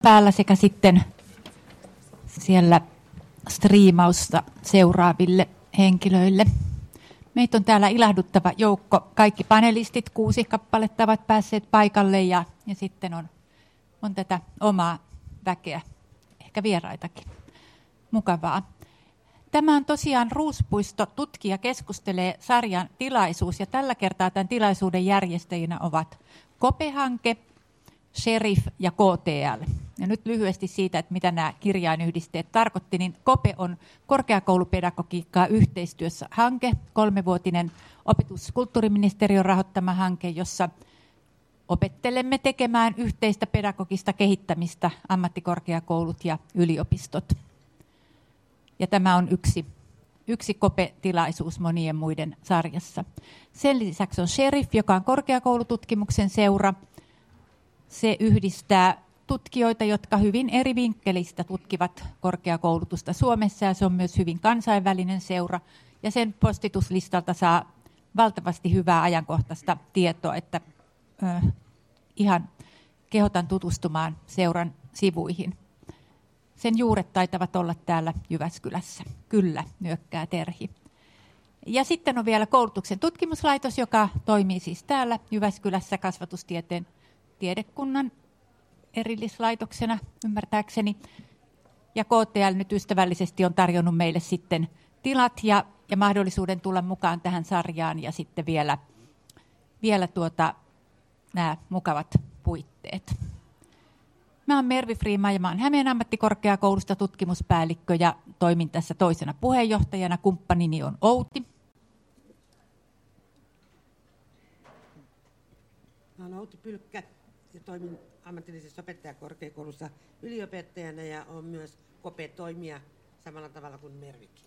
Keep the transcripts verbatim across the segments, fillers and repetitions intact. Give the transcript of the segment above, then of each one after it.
päällä sekä sitten siellä striimausta seuraaville henkilöille. Meitä on täällä ilahduttava joukko. Kaikki panelistit, kuusi kappaletta, ovat päässeet paikalle ja, ja sitten on, on tätä omaa väkeä, ehkä vieraitakin. Mukavaa. Tämä on tosiaan Ruuspuisto tutkija keskustelee -sarjan tilaisuus ja tällä kertaa tämän tilaisuuden järjestäjinä ovat KOPE-hanke, Sheriff ja K T L. Ja nyt lyhyesti siitä, että mitä nämä kirjainyhdisteet tarkoitti, niin KOPE on korkeakoulupedagogiikkaa yhteistyössä hanke, kolmevuotinen opetus- ja kulttuuriministeriön rahoittama hanke, jossa opettelemme tekemään yhteistä pedagogista kehittämistä ammattikorkeakoulut ja yliopistot. Ja tämä on yksi, yksi KOPE-tilaisuus monien muiden sarjassa. Sen lisäksi on Sheriff, joka on korkeakoulututkimuksen seura. Se yhdistää tutkijoita, jotka hyvin eri vinkkelistä tutkivat korkeakoulutusta Suomessa, ja se on myös hyvin kansainvälinen seura. Ja sen postituslistalta saa valtavasti hyvää ajankohtaista tietoa, että äh, ihan kehotan tutustumaan seuran sivuihin. Sen juuret taitavat olla täällä Jyväskylässä. Kyllä, nyökkää Terhi. Ja sitten on vielä koulutuksen tutkimuslaitos, joka toimii siis täällä Jyväskylässä kasvatustieteen tiedekunnan erillislaitoksena, ymmärtääkseni. Ja K T L nyt ystävällisesti on tarjonnut meille sitten tilat ja, ja mahdollisuuden tulla mukaan tähän sarjaan ja sitten vielä, vielä tuota, nämä mukavat puitteet. Mä olen Mervi Friimaa ja mä olen Hämeen ammattikorkeakoulusta tutkimuspäällikkö ja toimin tässä toisena puheenjohtajana. Kumppanini on Outi. Mä olen Outi Pylkkä ja toimin ammatillisessa opettajakorkeakoulussa yliopettajana ja olen myös KOPE-toimija samalla tavalla kuin Mervikin.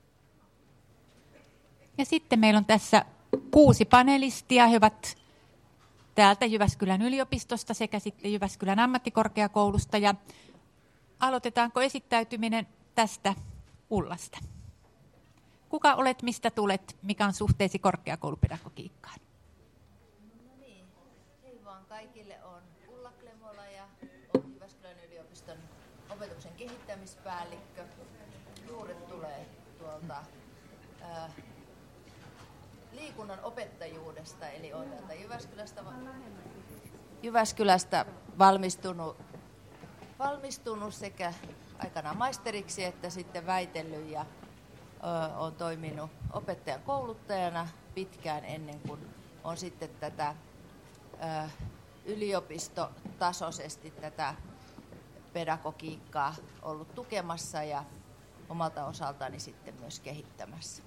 Ja sitten meillä on tässä kuusi panelistia. He ovat täältä Jyväskylän yliopistosta sekä sitten Jyväskylän ammattikorkeakoulusta. Ja aloitetaanko esittäytyminen tästä Ullasta? Kuka olet, mistä tulet, mikä on suhteesi korkeakoulupedagogiikkaan? No niin, hei vaan kaikille, on Ulla Klemola ja olen Jyväskylän yliopiston opetuksen kehittämispäällikkö. Juuret tulee tuolta äh, liikunnan opettajuudesta, eli olen täältä Jyväskylästä, Jyväskylästä valmistunut, valmistunut sekä aikanaan maisteriksi että sitten väitellyt ja ö, olen toiminut opettajakouluttajana pitkään ennen kuin on sitten tätä ö, yliopistotasoisesti tätä pedagogiikkaa ollut tukemassa ja omalta osaltani sitten myös kehittämässä.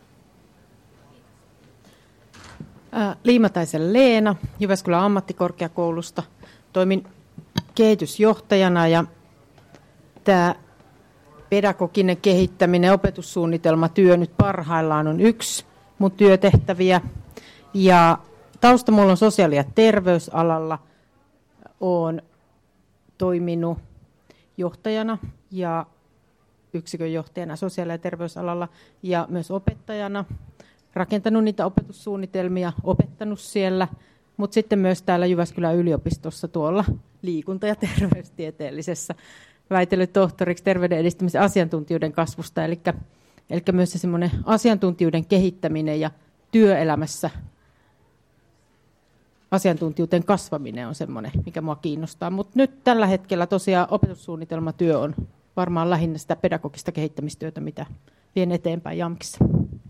Liimataisen Leena Jyväskylän ammattikorkeakoulusta. Toimin kehitysjohtajana ja tämä pedagoginen kehittäminen, opetussuunnitelmatyö nyt parhaillaan on yksi mun työtehtäviä. Ja tausta mulla on sosiaali- ja terveysalalla. Olen toiminut johtajana ja yksikön johtajana sosiaali- ja terveysalalla ja myös opettajana. Rakentanut niitä opetussuunnitelmia, opettanut siellä, mutta sitten myös täällä Jyväskylän yliopistossa tuolla liikunta- ja terveystieteellisessä väitellyt tohtoriksi terveyden edistämisen asiantuntijuuden kasvusta. Eli, eli myös se semmoinen asiantuntijuuden kehittäminen ja työelämässä asiantuntijuuden kasvaminen on semmoinen, mikä mua kiinnostaa. Mutta nyt tällä hetkellä tosiaan opetussuunnitelmatyö on varmaan lähinnä sitä pedagogista kehittämistyötä, mitä vien eteenpäin JAMKissa.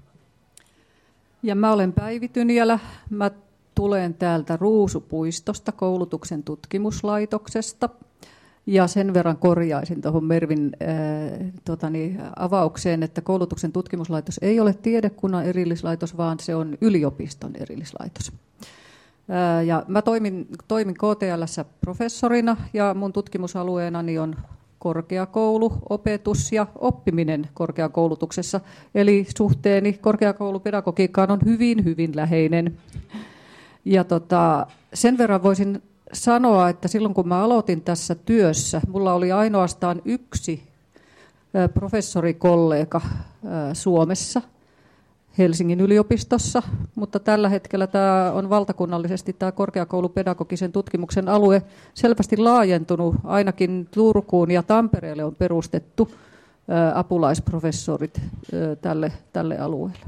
Ja mä olen Päivi Tyniälä. Mä tulen täältä Ruusupuistosta, koulutuksen tutkimuslaitoksesta. Ja sen verran korjaisin tuohon Mervin äh, totani, avaukseen, että koulutuksen tutkimuslaitos ei ole tiedekunnan erillislaitos, vaan se on yliopiston erillislaitos. Äh, ja mä toimin, toimin K T L:ssä professorina ja mun tutkimusalueenani on korkeakoulu, opetus ja oppiminen korkeakoulutuksessa. Eli suhteeni korkeakoulupedagogiikkaan on hyvin, hyvin läheinen. Ja tota, sen verran voisin sanoa, että silloin kun mä aloitin tässä työssä, mulla oli ainoastaan yksi professorikollega Suomessa. Helsingin yliopistossa, mutta tällä hetkellä tämä on valtakunnallisesti tämä korkeakoulupedagogisen tutkimuksen alue selvästi laajentunut. Ainakin Turkuun ja Tampereelle on perustettu apulaisprofessorit tälle, tälle alueelle.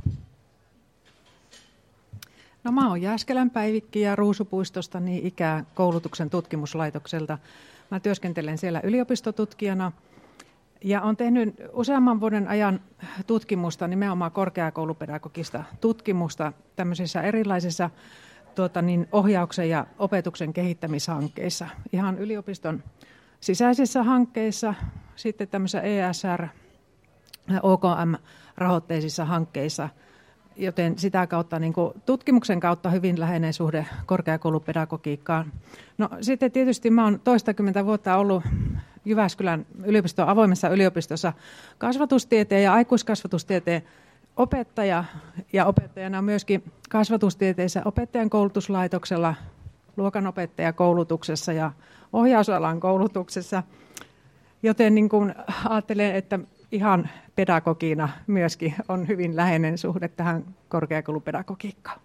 No, mä oon Jääskelän Päivikki ja Ruusupuistosta niin ikää koulutuksen tutkimuslaitokselta. Mä työskentelen siellä yliopistotutkijana ja olen tehnyt useamman vuoden ajan tutkimusta, nimenomaan korkeakoulupedagogista tutkimusta tämmöisissä erilaisissa tuota, niin, ohjauksen ja opetuksen kehittämishankkeissa. Ihan yliopiston sisäisissä hankkeissa, sitten tämmöisissä E S R, O K M-rahoitteisissa hankkeissa, joten sitä kautta niin kuin tutkimuksen kautta hyvin läheinen suhde korkeakoulupedagogiikkaan. No sitten tietysti mä oon toistakymmentä vuotta ollut Jyväskylän yliopiston avoimessa yliopistossa kasvatustieteen ja aikuiskasvatustieteen opettaja ja opettajana myöskin kasvatustieteessä opettajan koulutuslaitoksella, luokanopettajakoulutuksessa ja ohjausalan koulutuksessa, joten niin kuin ajattelen, että ihan pedagogina myöskin on hyvin läheinen suhde tähän korkeakoulupedagogiikkaan.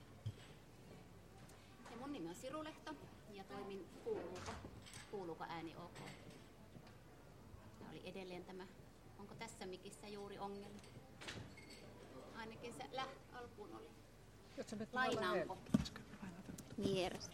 Ja mun nimi on Siru Lehto ja toimin Kuuluuko, Kuuluuko ääni OK. Ja oli edelleen tämä, onko tässä mikissä juuri ongelma? Ainakin se läht, alkuun oli. Lainaanko? Vierestä.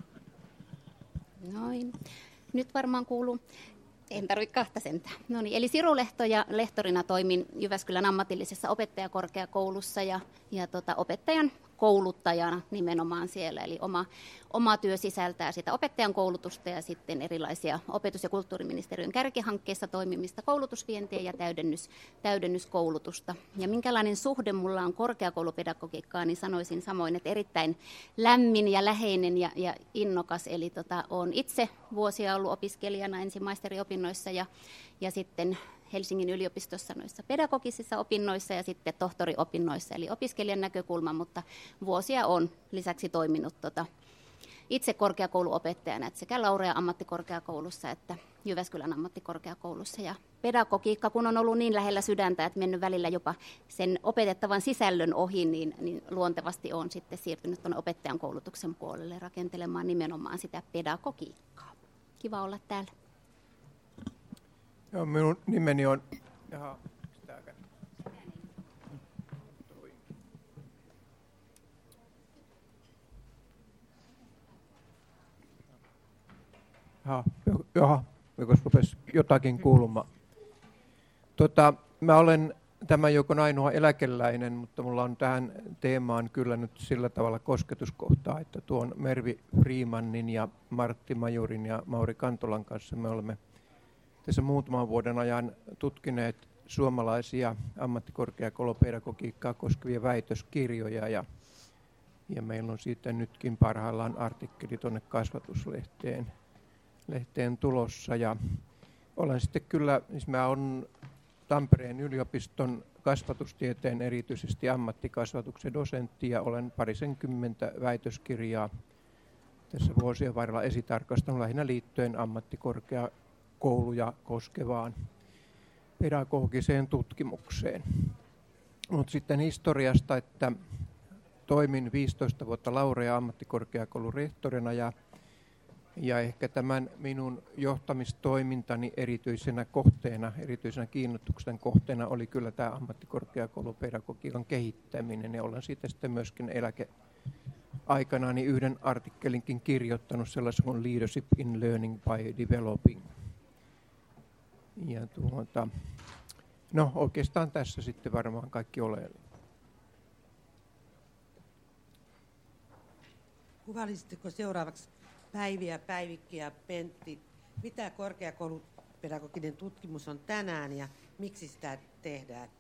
Noin. Nyt varmaan kuuluu. En tarvitse kahta sentään. No niin, eli Siru Lehto ja lehtorina toimin Jyväskylän ammatillisessa opettajakorkeakoulussa ja, ja tota, opettajan kouluttajana nimenomaan siellä. Eli oma, oma työ sisältää sitä opettajan koulutusta ja sitten erilaisia opetus- ja kulttuuriministeriön kärkihankkeissa toimimista, koulutusvientiä ja täydennys, täydennyskoulutusta. Ja minkälainen suhde mulla on korkeakoulupedagogiikkaan, niin sanoisin samoin, että erittäin lämmin ja läheinen ja, ja innokas. Eli tota, olen itse vuosia ollut opiskelijana ensin maisteriopinnoissa ja, ja sitten Helsingin yliopistossa noissa pedagogisissa opinnoissa ja sitten tohtoriopinnoissa, eli opiskelijan näkökulma, mutta vuosia on lisäksi toiminut tota, itse korkeakouluopettajana, että sekä Laurea ammattikorkeakoulussa että Jyväskylän ammattikorkeakoulussa. Ja pedagogiikka, kun on ollut niin lähellä sydäntä, että mennyt välillä jopa sen opetettavan sisällön ohi, niin, niin luontevasti on sitten siirtynyt tuonne opettajan koulutuksen puolelle rakentelemaan nimenomaan sitä pedagogiikkaa. Kiva olla täällä. Joo, minun nimeni on... Jaha, Jaha, jaha, koska rupesi jotakin kuulumaan. Tota, mä olen tämän joukon ainoa eläkeläinen, mutta mulla on tähän teemaan kyllä nyt sillä tavalla kosketuskohtaa, että tuon Mervi Freemanin ja Martti Majurin ja Mauri Kantolan kanssa me olemme tässä muutaman vuoden ajan tutkineet suomalaisia ammattikorkeakoulupedagogiikkaa koskevia väitöskirjoja ja, ja meillä on siitä nytkin parhaillaan artikkeli tuonne kasvatuslehteen lehteen tulossa ja olen sitten kyllä, siis mä olen Tampereen yliopiston kasvatustieteen erityisesti ammattikasvatuksen dosentti ja olen parisenkymmentä väitöskirjaa tässä vuosien varrella esitarkastanut lähinnä liittyen ammattikorkeakouluja koskevaan pedagogiseen tutkimukseen. Mutta sitten historiasta, että toimin viisitoista vuotta Laurea ammattikorkeakoulun rehtorina ja Ja ehkä tämän minun johtamistoimintani erityisenä kohteena, erityisenä kiinnostuksen kohteena oli kyllä tämä ammattikorkeakoulupedagogiikan kehittäminen. Ja olen siitä sitten myöskin eläkeaikanaan niin yhden artikkelinkin kirjoittanut sellaisen kuin Leadership in Learning by Developing. Ja tuota, no oikeastaan tässä sitten varmaan kaikki oleellinen. Kuvailisitteko seuraavaksi Päivi ja Päivikki ja Pentti, mitä korkeakoulupedagoginen tutkimus on tänään ja miksi sitä tehdään?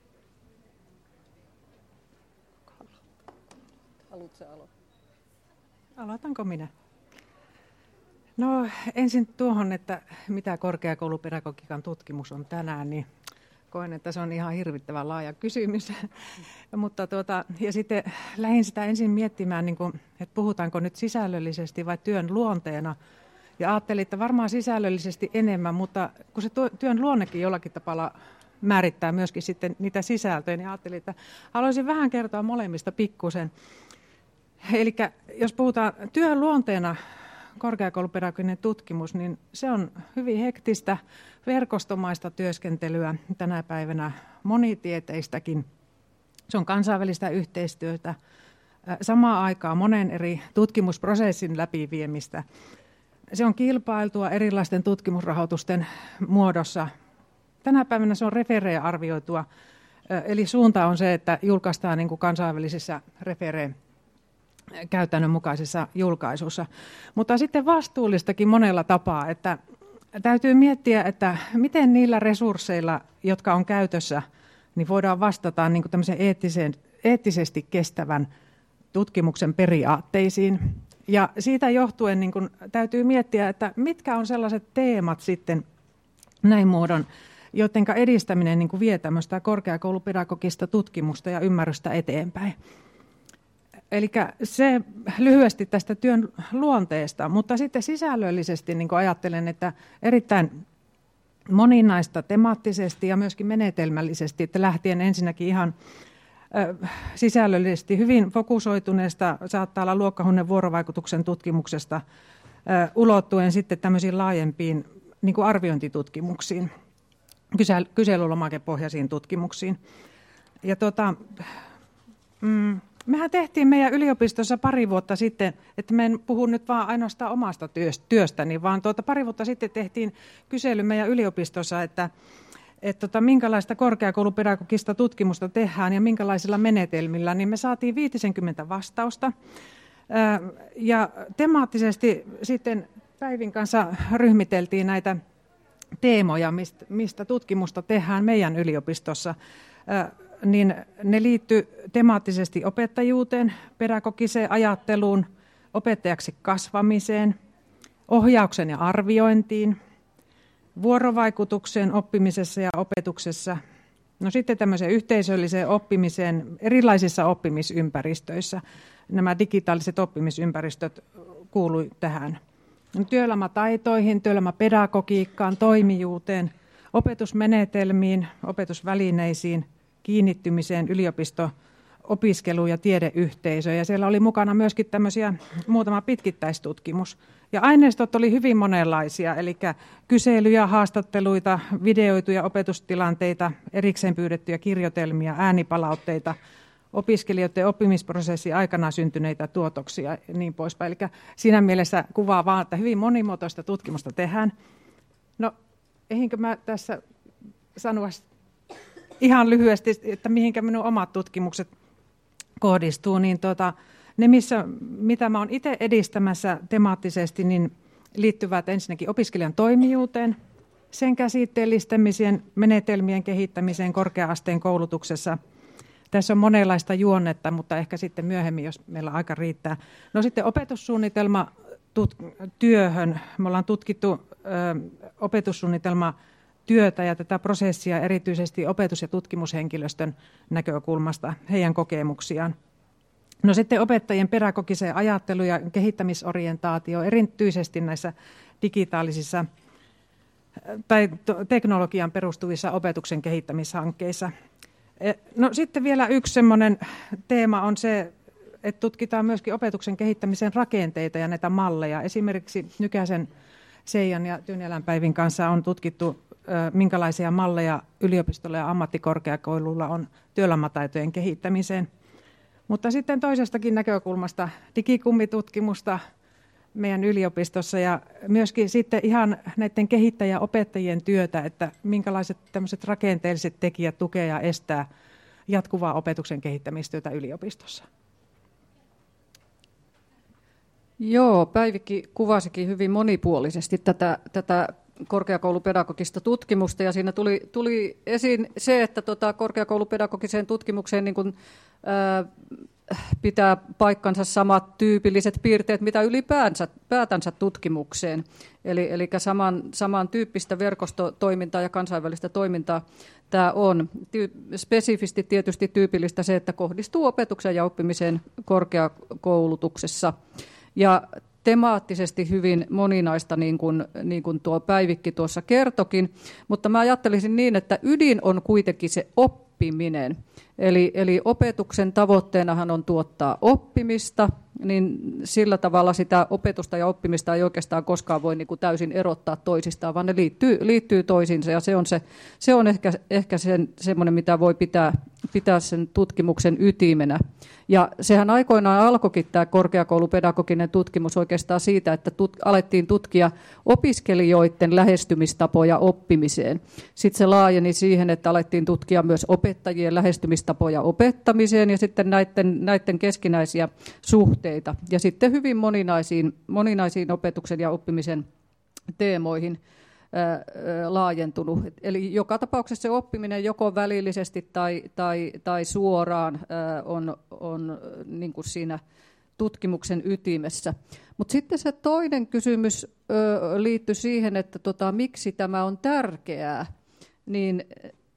Haluatko aloittaa? Aloitanko minä? No ensin tuohon, että mitä korkeakoulupedagogiikan tutkimus on tänään, niin koen, että se on ihan hirvittävän laaja kysymys. Mutta tuota, ja sitten lähdin sitä ensin miettimään, niin kuin, että puhutaanko nyt sisällöllisesti vai työn luonteena. Ja ajattelin, että varmaan sisällöllisesti enemmän, mutta kun se työn luonnekin jollakin tavalla määrittää myöskin sitten niitä sisältöjä. Ja ajattelin, että haluaisin vähän kertoa molemmista pikkusen. Eli jos puhutaan työn luonteena korkeakoulupedagoginen tutkimus, niin se on hyvin hektistä, verkostomaista työskentelyä tänä päivänä, monitieteistäkin. Se on kansainvälistä yhteistyötä, samaan aikaan monen eri tutkimusprosessin läpiviemistä. Se on kilpailtua erilaisten tutkimusrahoitusten muodossa. Tänä päivänä se on referee-arvioitua, eli suunta on se, että julkaistaan niin kuin kansainvälisissä referee käytännön mukaisessa julkaisussa. Mutta sitten vastuullistakin monella tapaa, että täytyy miettiä, että miten niillä resursseilla, jotka on käytössä, niin voidaan vastata niin kuin tämmöisen eettisen, eettisesti kestävän tutkimuksen periaatteisiin. Ja siitä johtuen niin kuin täytyy miettiä, että mitkä on sellaiset teemat sitten näin muodon, joiden edistäminen niin kuin vie tämmöistä korkeakoulupedagogista tutkimusta ja ymmärrystä eteenpäin. Eli se lyhyesti tästä työn luonteesta, mutta sitten sisällöllisesti niin kuin ajattelen, että erittäin moninaista temaattisesti ja myöskin menetelmällisesti, että lähtien ensinnäkin ihan ö, sisällöllisesti hyvin fokusoituneesta, saattaa olla luokkahuoneen vuorovaikutuksen tutkimuksesta, ö, ulottuen sitten tämmöisiin laajempiin niin kuin arviointitutkimuksiin, kysel- kyselylomakepohjaisiin tutkimuksiin. Ja tuota, mm, mehän tehtiin meidän yliopistossa pari vuotta sitten, että me en puhu nyt vaan ainoastaan omasta työstäni, vaan tuota pari vuotta sitten tehtiin kysely meidän yliopistossa, että, että tota, minkälaista korkeakoulupedagogista tutkimusta tehdään ja minkälaisilla menetelmillä, niin me saatiin viisikymmentä vastausta. Ja temaattisesti sitten Päivin kanssa ryhmiteltiin näitä teemoja, mistä, mistä tutkimusta tehdään meidän yliopistossa. Niin ne liittyy temaattisesti opettajuuteen, pedagogiseen ajatteluun, opettajaksi kasvamiseen, ohjauksen ja arviointiin, vuorovaikutukseen oppimisessa ja opetuksessa, no sitten tämmöiseen yhteisölliseen oppimiseen erilaisissa oppimisympäristöissä. Nämä digitaaliset oppimisympäristöt kuului tähän. Työelämätaitoihin, työelämäpedagogiikkaan, toimijuuteen, opetusmenetelmiin, opetusvälineisiin, kiinnittymiseen, yliopisto, opiskelu- ja tiedeyhteisöön. Ja siellä oli mukana myöskin tämmöisiä muutama pitkittäistutkimus. Ja aineistot oli hyvin monenlaisia, eli kyselyjä, haastatteluita, videoituja opetustilanteita, erikseen pyydettyjä kirjoitelmia, äänipalautteita, opiskelijoiden oppimisprosessin aikana syntyneitä tuotoksia ja niin poispäin. Eli siinä mielessä kuvaa vaan, että hyvin monimuotoista tutkimusta tehdään. No, eihinkö mä tässä sanoa ihan lyhyesti, että mihinkä minun omat tutkimukset kohdistuu, niin tuota, ne, missä, mitä mä oon itse edistämässä temaattisesti, niin liittyvät ensinnäkin opiskelijan toimijuuteen, sen käsitteellistämiseen, menetelmien kehittämiseen korkea-asteen koulutuksessa. Tässä on monenlaista juonnetta, mutta ehkä sitten myöhemmin, jos meillä aika riittää. No sitten opetussuunnitelma tut- työhön. Me ollaan tutkittu ö, opetussuunnitelma työtä ja tätä prosessia erityisesti opetus- ja tutkimushenkilöstön näkökulmasta, heidän kokemuksiaan. No sitten opettajien pedagogiseen ajattelu- ja kehittämisorientaatio, erityisesti näissä digitaalisissa tai teknologian perustuvissa opetuksen kehittämishankkeissa. No sitten vielä yksi semmoinen teema on se, että tutkitaan myöskin opetuksen kehittämisen rakenteita ja näitä malleja. Esimerkiksi Nykäsen Seijan ja Tyynelän Päivin kanssa on tutkittu, minkälaisia malleja yliopistolla ja ammattikorkeakoululla on työelämätaitojen kehittämiseen. Mutta sitten toisestakin näkökulmasta digikummitutkimusta meidän yliopistossa ja myöskin sitten ihan näiden kehittäjäopettajien työtä, että minkälaiset tämmöiset rakenteelliset tekijät tukee ja estää jatkuvaa opetuksen kehittämistyötä yliopistossa. Joo, Päivikki kuvasikin hyvin monipuolisesti tätä, tätä korkeakoulupedagogista tutkimusta, ja siinä tuli, tuli esiin se, että tota, korkeakoulupedagogiseen tutkimukseen niin kun, ää, pitää paikkansa samat tyypilliset piirteet, mitä ylipäänsä päätänsä tutkimukseen. Eli, eli saman, samantyyppistä verkostotoimintaa ja kansainvälistä toimintaa tämä on. Ty, spesifisti tietysti tyypillistä se, että kohdistuu opetukseen ja oppimiseen korkeakoulutuksessa. Ja temaattisesti hyvin moninaista, niin kuin, niin kuin tuo Päivikki tuossa kertokin, mutta mä ajattelisin niin, että ydin on kuitenkin se oppiminen. Eli, eli opetuksen tavoitteenahan on tuottaa oppimista, niin sillä tavalla sitä opetusta ja oppimista ei oikeastaan koskaan voi niin kuin täysin erottaa toisistaan, vaan ne liittyy, liittyy toisiinsa, ja se on, se, se on ehkä, ehkä sen, semmoinen, mitä voi pitää, pitää sen tutkimuksen ytimenä. Ja sehän aikoinaan alkoikin tämä korkeakoulupedagoginen tutkimus oikeastaan siitä, että tut, alettiin tutkia opiskelijoiden lähestymistapoja oppimiseen. Sitten se laajeni siihen, että alettiin tutkia myös opettajien lähestymistapoja opettamiseen ja sitten näiden, näiden keskinäisiä suhteita. Ja sitten hyvin moninaisiin, moninaisiin opetuksen ja oppimisen teemoihin laajentunut. Eli joka tapauksessa se oppiminen joko välillisesti tai, tai, tai suoraan on, on niin kuin siinä tutkimuksen ytimessä. Mutta sitten se toinen kysymys liittyy siihen, että tota, miksi tämä on tärkeää, niin,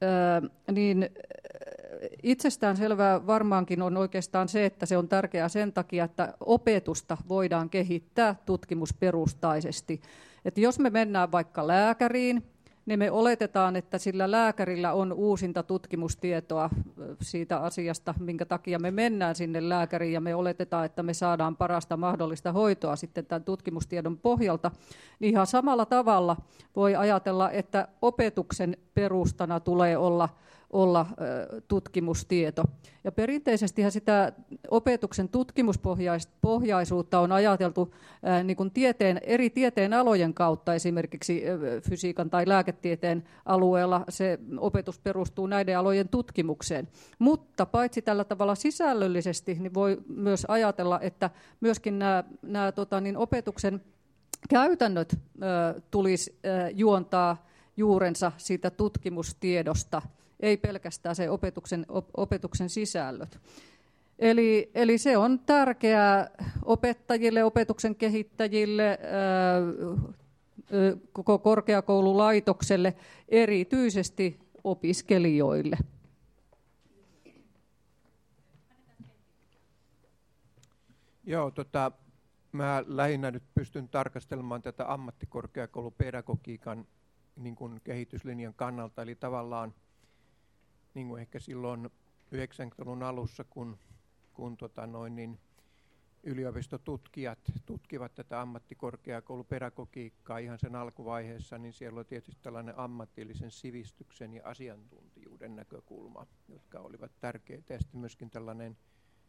niin itsestään selvää varmaankin on oikeastaan se, että se on tärkeää sen takia, että opetusta voidaan kehittää tutkimusperustaisesti. Että jos me mennään vaikka lääkäriin, niin me oletetaan, että sillä lääkärillä on uusinta tutkimustietoa siitä asiasta, minkä takia me mennään sinne lääkäriin, ja me oletetaan, että me saadaan parasta mahdollista hoitoa sitten tämän tutkimustiedon pohjalta. Niin ihan samalla tavalla voi ajatella, että opetuksen perustana tulee olla olla tutkimustieto. Ja perinteisestihän sitä opetuksen tutkimuspohjaisuutta on ajateltu niin kuin tieteen, eri tieteen alojen kautta, esimerkiksi fysiikan tai lääketieteen alueella se opetus perustuu näiden alojen tutkimukseen. Mutta paitsi tällä tavalla sisällöllisesti, niin voi myös ajatella, että myöskin nämä, nämä tota, niin opetuksen käytännöt ö, tulisi ö, juontaa juurensa siitä tutkimustiedosta, ei pelkästään se opetuksen, opetuksen sisällöt. Eli, eli se on tärkeää opettajille, opetuksen kehittäjille, koko korkeakoululaitokselle, erityisesti opiskelijoille. Joo, tota, mä lähinnä nyt pystyn tarkastelemaan tätä ammattikorkeakoulupedagogiikan niin kuin kehityslinjan kannalta, eli tavallaan niin kuin ehkä silloin yhdeksänkymmentäluvun alussa, kun, kun tota noin, niin yliopistotutkijat tutkivat tätä ammattikorkeakoulupedagogiikkaa ihan sen alkuvaiheessa, niin siellä oli tietysti tällainen ammatillisen sivistyksen ja asiantuntijuuden näkökulma, jotka olivat tärkeitä, ja sitten myöskin tällainen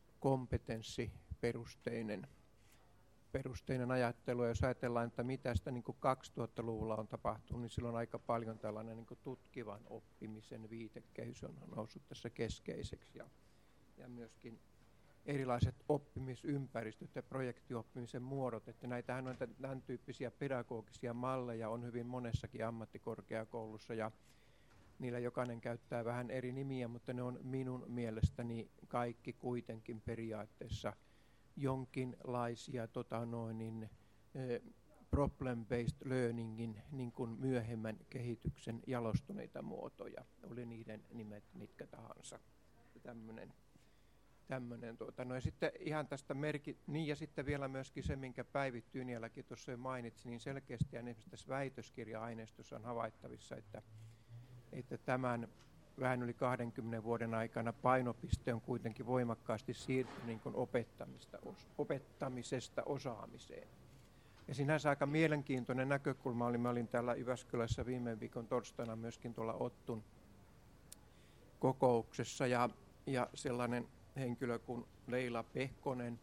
kompetenssiperusteinen perusteinen ajattelu, ja jos ajatellaan, että mitä sitä niin kuin kaksituhattaluvulla on tapahtunut, niin silloin aika paljon tällainen niin kuin tutkivan oppimisen viitekehys on noussut tässä keskeiseksi, ja, ja myöskin erilaiset oppimisympäristöt ja projektioppimisen muodot, että näitähän on tämän tyyppisiä pedagogisia malleja on hyvin monessakin ammattikorkeakoulussa, ja niillä jokainen käyttää vähän eri nimiä, mutta ne on minun mielestäni kaikki kuitenkin periaatteessa jonkinlaisia tota noin, niin, eh, problem-based learningin niin kuin myöhemmän kehityksen jalostuneita muotoja, oli niiden nimet mitkä tahansa. Tämmönen, tämmönen, tuota, no ja sitten ihan tästä merki, niin ja sitten vielä myöskin se, minkä Päivi Tyniäläkin tuossa jo mainitsi, niin selkeästi ja esimerkiksi tässä väitöskirja-aineistossa on havaittavissa, että, että tämän vähän yli kahdenkymmenen vuoden aikana painopiste on kuitenkin voimakkaasti siirtynyt niin kuin opettamista, os, opettamisesta osaamiseen. Ja sinänsä aika mielenkiintoinen näkökulma oli, mä olin täällä Jyväskylässä viime viikon torstaina myöskin tuolla Ottun kokouksessa, ja, ja sellainen henkilö kuin Leila Pehkonen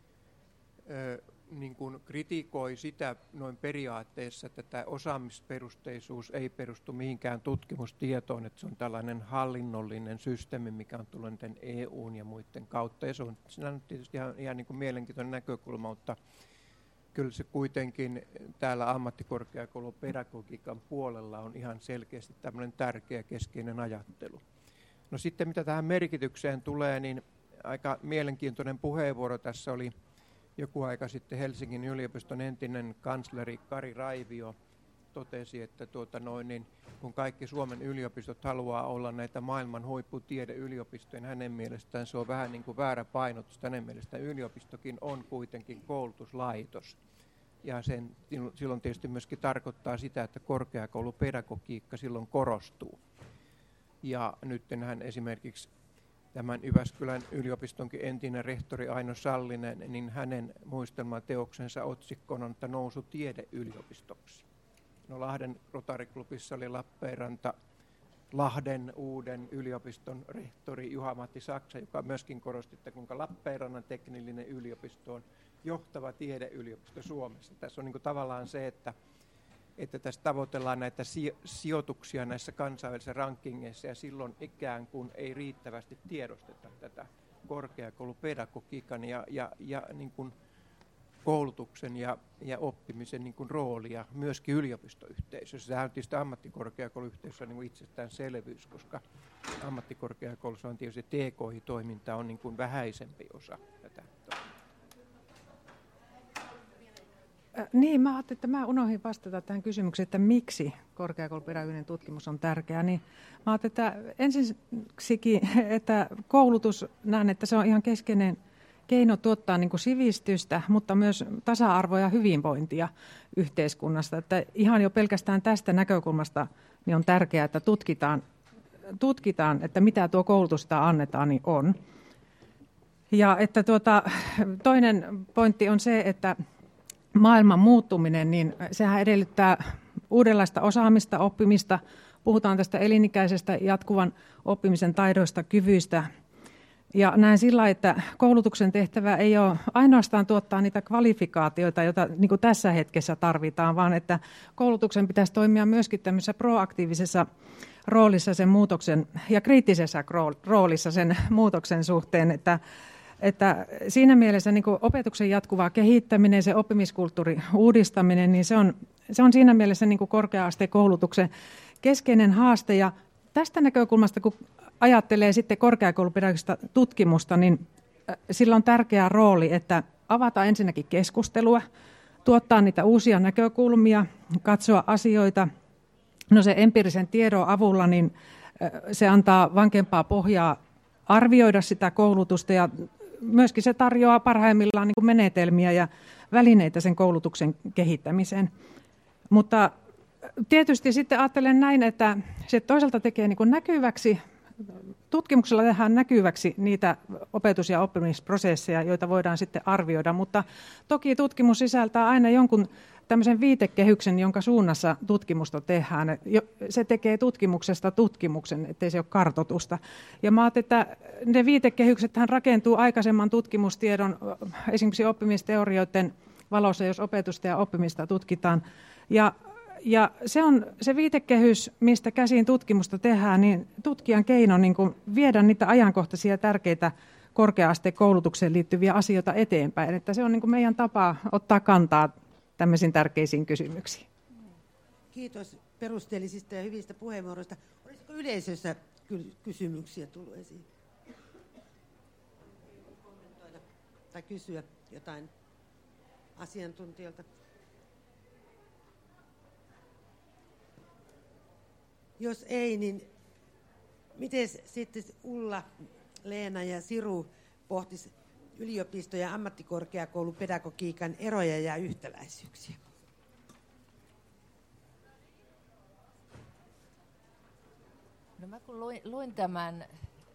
ö, niin kuin kritikoi sitä noin periaatteessa, että tämä osaamisperusteisuus ei perustu mihinkään tutkimustietoon, että se on tällainen hallinnollinen systeemi, mikä on tullut E U:n ja muiden kautta. Ja se on siinä tietysti ihan, ihan niin kuin mielenkiintoinen näkökulma, mutta kyllä se kuitenkin täällä ammattikorkeakoulupedagogiikan puolella on ihan selkeästi tämmöinen tärkeä keskeinen ajattelu. No sitten mitä tähän merkitykseen tulee, niin aika mielenkiintoinen puheenvuoro tässä oli joku aika sitten Helsingin yliopiston entinen kansleri Kari Raivio totesi, että tuota noin, niin kun kaikki Suomen yliopistot haluaa olla näitä maailman huipputiedeyliopistoja, niin hänen mielestään se on vähän niin kuin väärä painotus. Hänen mielestään yliopistokin on kuitenkin koulutuslaitos. ja sen, silloin tietysti myöskin tarkoittaa sitä, että korkeakoulupedagogiikka silloin korostuu. Ja nyttenhän esimerkiksi tämän Jyväskylän yliopistonkin entinen rehtori Aino Sallinen, niin hänen muistelmateoksensa otsikkona on, että nousu tiedeyliopistoksi. No Lahden Rotariklubissa oli Lappeenranta Lahden uuden yliopiston rehtori Juha-Matti Saksa, joka myöskin korosti, että kuinka Lappeenrannan teknillinen yliopisto on johtava tiedeyliopisto Suomessa. Tässä on niin kuin tavallaan se, että, että tässä tavoitellaan näitä sijoituksia näissä kansainvälisissä rankingeissa ja silloin ikään kuin ei riittävästi tiedosteta tätä korkeakoulupedagogiikan ja, ja, ja niin kuin koulutuksen ja, ja oppimisen niin kuin roolia myöskin yliopistoyhteisössä. Sehän on tietysti ammattikorkeakouluyhteisössä niin kuin itsestäänselvyys, koska ammattikorkeakoulussa on tietysti T K I-toiminta on niin kuin vähäisempi osa tätä toimintaa. Äh, niin, mä ajattelin, että mä unohdin vastata tähän kysymykseen, että miksi korkeakoulupedagoginen tutkimus on tärkeää. Niin mä ajattelin, että ensiksikin, että koulutus, näen, että se on ihan keskeinen keino tuottaa niin kuin sivistystä, mutta myös tasa-arvoa ja hyvinvointia yhteiskunnasta. Että ihan jo pelkästään tästä näkökulmasta niin on tärkeää, että tutkitaan, tutkitaan, että mitä tuo koulutusta annetaan, niin on. Ja että tuota, toinen pointti on se, että maailman muuttuminen, niin sehän edellyttää uudenlaista osaamista, oppimista. Puhutaan tästä elinikäisestä jatkuvan oppimisen taidoista, kyvyistä. Ja näen sillä, että koulutuksen tehtävä ei ole ainoastaan tuottaa niitä kvalifikaatioita, joita niin kuin tässä hetkessä tarvitaan, vaan että koulutuksen pitäisi toimia myöskin tämmöisessä proaktiivisessa roolissa sen muutoksen ja kriittisessä roolissa sen muutoksen suhteen, että, että siinä mielessä niin kuin opetuksen jatkuva kehittäminen, se oppimiskulttuurin uudistaminen, niin se on, se on siinä mielessä niin kuin korkea-asteen koulutuksen keskeinen haaste. Ja tästä näkökulmasta, kun ajattelee sitten korkeakoulupedagogista tutkimusta, niin sillä on tärkeä rooli, että avataan ensinnäkin keskustelua, tuottaa niitä uusia näkökulmia, katsoa asioita. No se empiirisen tiedon avulla, niin se antaa vankempaa pohjaa arvioida sitä koulutusta ja myöskin se tarjoaa parhaimmillaan niin kuin menetelmiä ja välineitä sen koulutuksen kehittämiseen. Mutta tietysti sitten ajattelen näin, että se toisaalta tekee niin kuin näkyväksi, tutkimuksella tehdään näkyväksi niitä opetus- ja oppimisprosesseja, joita voidaan sitten arvioida, mutta toki tutkimus sisältää aina jonkun tämmöisen viitekehyksen, jonka suunnassa tutkimusta tehdään. Se tekee tutkimuksesta tutkimuksen, ettei se ole kartoitusta. Ja mä ajattelin, että ne viitekehyksethän rakentuu aikaisemman tutkimustiedon, esimerkiksi oppimisteorioiden valossa, jos opetusta ja oppimista tutkitaan. Ja Ja se on se viitekehys, mistä käsin tutkimusta tehdään, niin tutkijan keino niin kuin viedä niitä ajankohtaisia tärkeitä korkea-asteen koulutukseen liittyviä asioita eteenpäin. Että se on niin kuin meidän tapa ottaa kantaa tämmöisiin tärkeisiin kysymyksiin. Kiitos perusteellisista ja hyvistä puheenvuoroista. Olisiko yleisössä kysymyksiä tullut esiin? Kommentoida tai kysyä jotain asiantuntijoilta? Jos ei, niin miten sitten Ulla, Leena ja Siru pohtis yliopisto- ja ammattikorkeakoulupedagogiikan eroja ja yhtäläisyyksiä? No mä kun luin, luin tämän,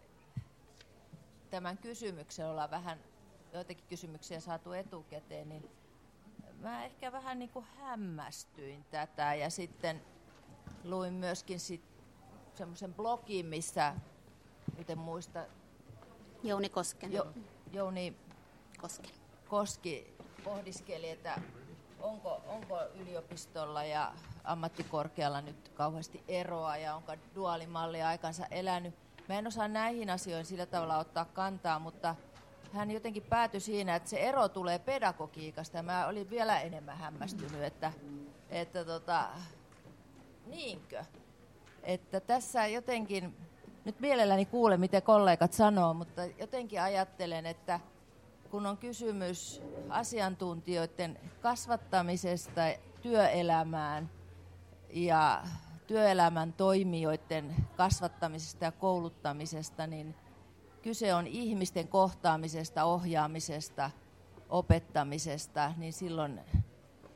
tämän kysymyksen, ollaan vähän joitakin kysymyksiä saatu etukäteen, niin mä ehkä vähän niin kuin hämmästyin tätä ja sitten luin myöskin semmoisen blogin, missä, miten muista, Jouni Kosken. Jo, Jouni Kosken. Koski pohdiskeli, että onko, onko yliopistolla ja ammattikorkealla nyt kauheasti eroa ja onko duaalimalli aikansa elänyt. Mä en osaa näihin asioihin sillä tavalla ottaa kantaa, mutta hän jotenkin päätyi siinä, että se ero tulee pedagogiikasta ja mä olin vielä enemmän hämmästynyt, että, että tota, niinkö? Että tässä jotenkin, nyt mielelläni kuulen, miten kollegat sanoo, mutta jotenkin ajattelen, että kun on kysymys asiantuntijoiden kasvattamisesta työelämään ja työelämän toimijoiden kasvattamisesta ja kouluttamisesta, niin kyse on ihmisten kohtaamisesta, ohjaamisesta, opettamisesta, niin silloin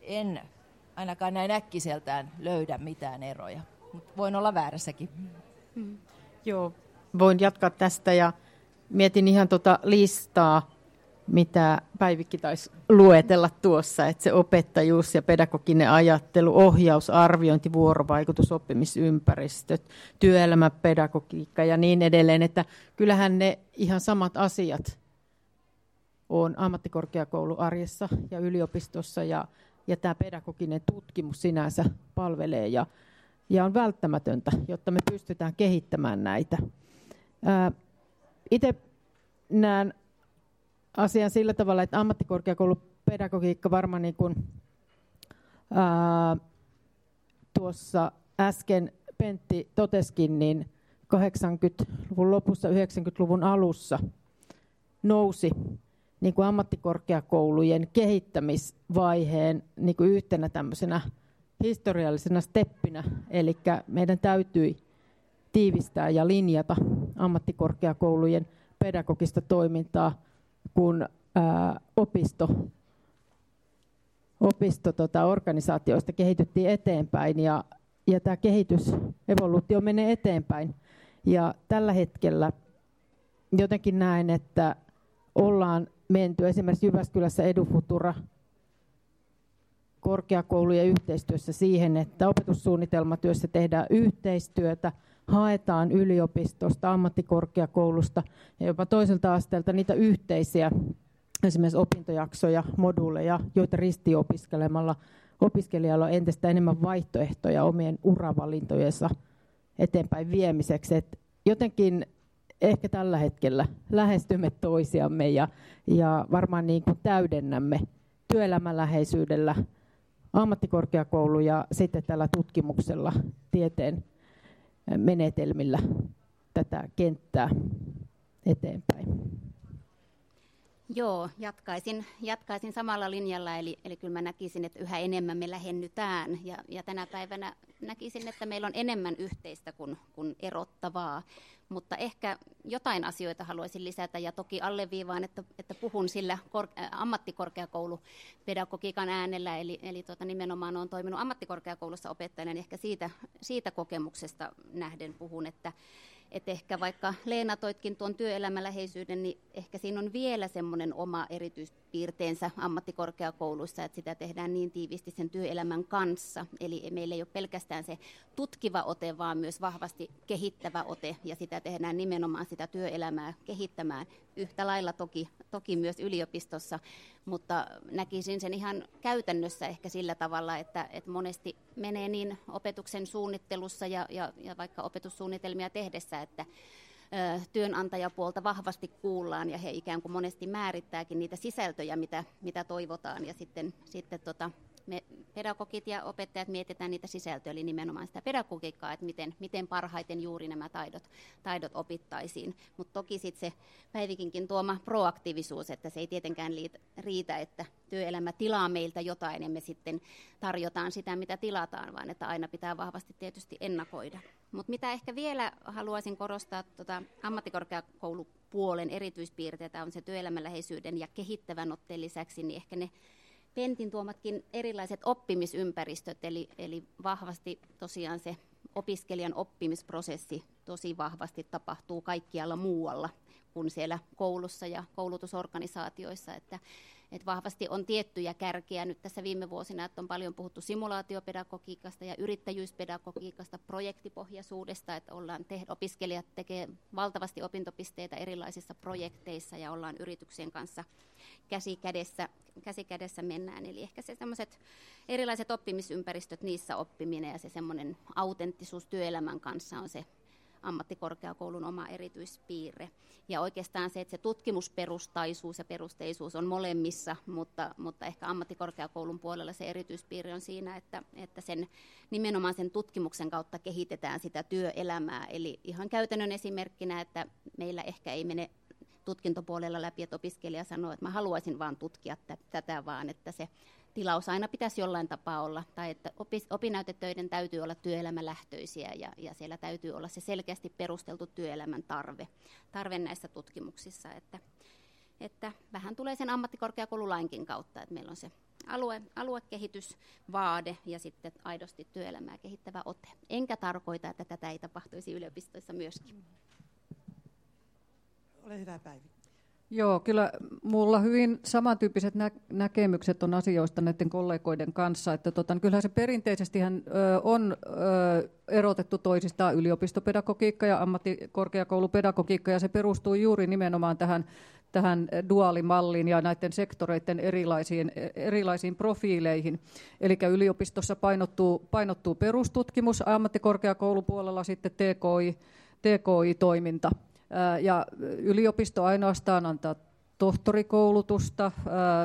en ainakaan näin äkkiseltään löydä mitään eroja, mutta voin olla väärässäkin. Mm. Joo, voin jatkaa tästä ja mietin ihan tuota listaa, mitä Päivikki taisi luetella tuossa, että se opettajuus ja pedagoginen ajattelu, ohjaus, arviointi, vuorovaikutus, oppimisympäristöt, työelämäpedagogiikka ja niin edelleen, että kyllähän ne ihan samat asiat on ammattikorkeakouluarjessa ja yliopistossa ja, ja tämä pedagoginen tutkimus sinänsä palvelee ja, ja on välttämätöntä, jotta me pystytään kehittämään näitä. Ää, itse näen asian sillä tavalla, että ammattikorkeakoulupedagogiikka varmaan niin kuin ää, tuossa äsken Pentti toteskin, niin kahdeksankymmentäluvun lopussa, yhdeksänkymmentäluvun alussa nousi niin kuin ammattikorkeakoulujen kehittämisvaiheen niin kuin yhtenä tämmöisenä historiallisena steppinä, eli meidän täytyi tiivistää ja linjata ammattikorkeakoulujen pedagogista toimintaa, kun ää, opisto, opisto tota, organisaatioista kehityttiin eteenpäin ja, ja tämä kehitys, evoluutio menee eteenpäin. Ja tällä hetkellä jotenkin näen, että ollaan menty esimerkiksi Jyväskylässä EduFutura korkeakoulujen yhteistyössä siihen, että opetussuunnitelmatyössä tehdään yhteistyötä, haetaan yliopistosta, ammattikorkeakoulusta ja jopa toiselta asteelta niitä yhteisiä esimerkiksi opintojaksoja, moduuleja, joita ristiopiskelemalla opiskelijalla on entistä enemmän vaihtoehtoja omien uravalintojensa eteenpäin viemiseksi. Et jotenkin ehkä tällä hetkellä lähestymme toisiamme ja, ja varmaan niin kuin täydennämme työelämäläheisyydellä ammattikorkeakoulu ja sitten tällä tutkimuksella, tieteen menetelmillä tätä kenttää eteenpäin. Joo, jatkaisin, jatkaisin samalla linjalla, eli, eli kyllä mä näkisin, että yhä enemmän me lähennytään ja, ja tänä päivänä näkisin, että meillä on enemmän yhteistä kuin, kuin erottavaa, mutta ehkä jotain asioita haluaisin lisätä ja toki alleviivaan, että, että puhun sillä kor, äh, ammattikorkeakoulupedagogiikan äänellä, eli, eli tota, nimenomaan olen toiminut ammattikorkeakoulussa opettajana, niin ehkä siitä, siitä kokemuksesta nähden puhun, että Että ehkä vaikka Leena toitkin tuon työelämäläheisyyden, niin ehkä siinä on vielä semmoinen oma erityispiirteensä ammattikorkeakouluissa, että sitä tehdään niin tiiviisti sen työelämän kanssa. Eli meillä ei ole pelkästään se tutkiva ote, vaan myös vahvasti kehittävä ote, ja sitä tehdään nimenomaan sitä työelämää kehittämään. Yhtä lailla toki, toki myös yliopistossa, mutta näkisin sen ihan käytännössä ehkä sillä tavalla, että, että monesti menee niin opetuksen suunnittelussa ja, ja, ja vaikka opetussuunnitelmia tehdessä, että ö, työnantajapuolta vahvasti kuullaan ja he ikään kuin monesti määrittääkin niitä sisältöjä, mitä, mitä toivotaan ja sitten, sitten tota, me pedagogit ja opettajat mietitään niitä sisältöjä, eli nimenomaan sitä pedagogiikkaa, että miten, miten parhaiten juuri nämä taidot, taidot opittaisiin. Mutta toki sitten se Päivikinkin tuoma proaktiivisuus, että se ei tietenkään riitä, että työelämä tilaa meiltä jotain ja me sitten tarjotaan sitä, mitä tilataan, vaan että aina pitää vahvasti tietysti ennakoida. Mutta mitä ehkä vielä haluaisin korostaa tuota ammattikorkeakoulupuolen erityispiirteitä on se työelämäläheisyyden ja kehittävän otteen lisäksi, niin ehkä ne Pentin tuomatkin erilaiset oppimisympäristöt, eli, eli vahvasti tosiaan se opiskelijan oppimisprosessi tosi vahvasti tapahtuu kaikkialla muualla kuin siellä koulussa ja koulutusorganisaatioissa, että, että vahvasti on tiettyjä kärkiä nyt tässä viime vuosina, että on paljon puhuttu simulaatiopedagogiikasta ja yrittäjyyspedagogiikasta, projektipohjaisuudesta, että ollaan te, opiskelijat tekee valtavasti opintopisteitä erilaisissa projekteissa ja ollaan yrityksien kanssa käsi kädessä, käsi kädessä mennään. Eli ehkä se sellaiset erilaiset oppimisympäristöt, niissä oppiminen ja se semmoinen autenttisuus työelämän kanssa on se ammattikorkeakoulun oma erityispiirre. Ja oikeastaan se, että se tutkimusperustaisuus ja perusteisuus on molemmissa, mutta, mutta ehkä ammattikorkeakoulun puolella se erityispiirre on siinä, että, että sen, nimenomaan sen tutkimuksen kautta kehitetään sitä työelämää. Eli ihan käytännön esimerkkinä, että meillä ehkä ei mene tutkintopuolella läpi, että opiskelija sanoo, että mä haluaisin vaan tutkia t- tätä, vaan että se tilaus aina pitäisi jollain tapaa olla, tai että opinnäytetöiden täytyy olla työelämälähtöisiä ja, ja siellä täytyy olla se selkeästi perusteltu työelämän tarve, tarve näissä tutkimuksissa, että, että vähän tulee sen ammattikorkeakoululainkin kautta, että meillä on se alue, aluekehitysvaade ja sitten aidosti työelämää kehittävä ote. Enkä tarkoita, että tätä ei tapahtuisi yliopistoissa myöskin. Ole hyvä, Päivi. Joo, kyllä mulla hyvin samantyyppiset nä- näkemykset on asioista näiden kollegoiden kanssa. Että tota, kyllähän se perinteisestihän ö, on ö, erotettu toisistaan yliopistopedagogiikka ja ammattikorkeakoulupedagogiikka, ja se perustuu juuri nimenomaan tähän, tähän duaalimalliin ja näiden sektoreiden erilaisiin, erilaisiin profiileihin. Eli yliopistossa painottuu, painottuu perustutkimus, ammattikorkeakoulupuolella sitten T K I, T K I-toiminta. Ja yliopisto ainoastaan antaa tohtorikoulutusta,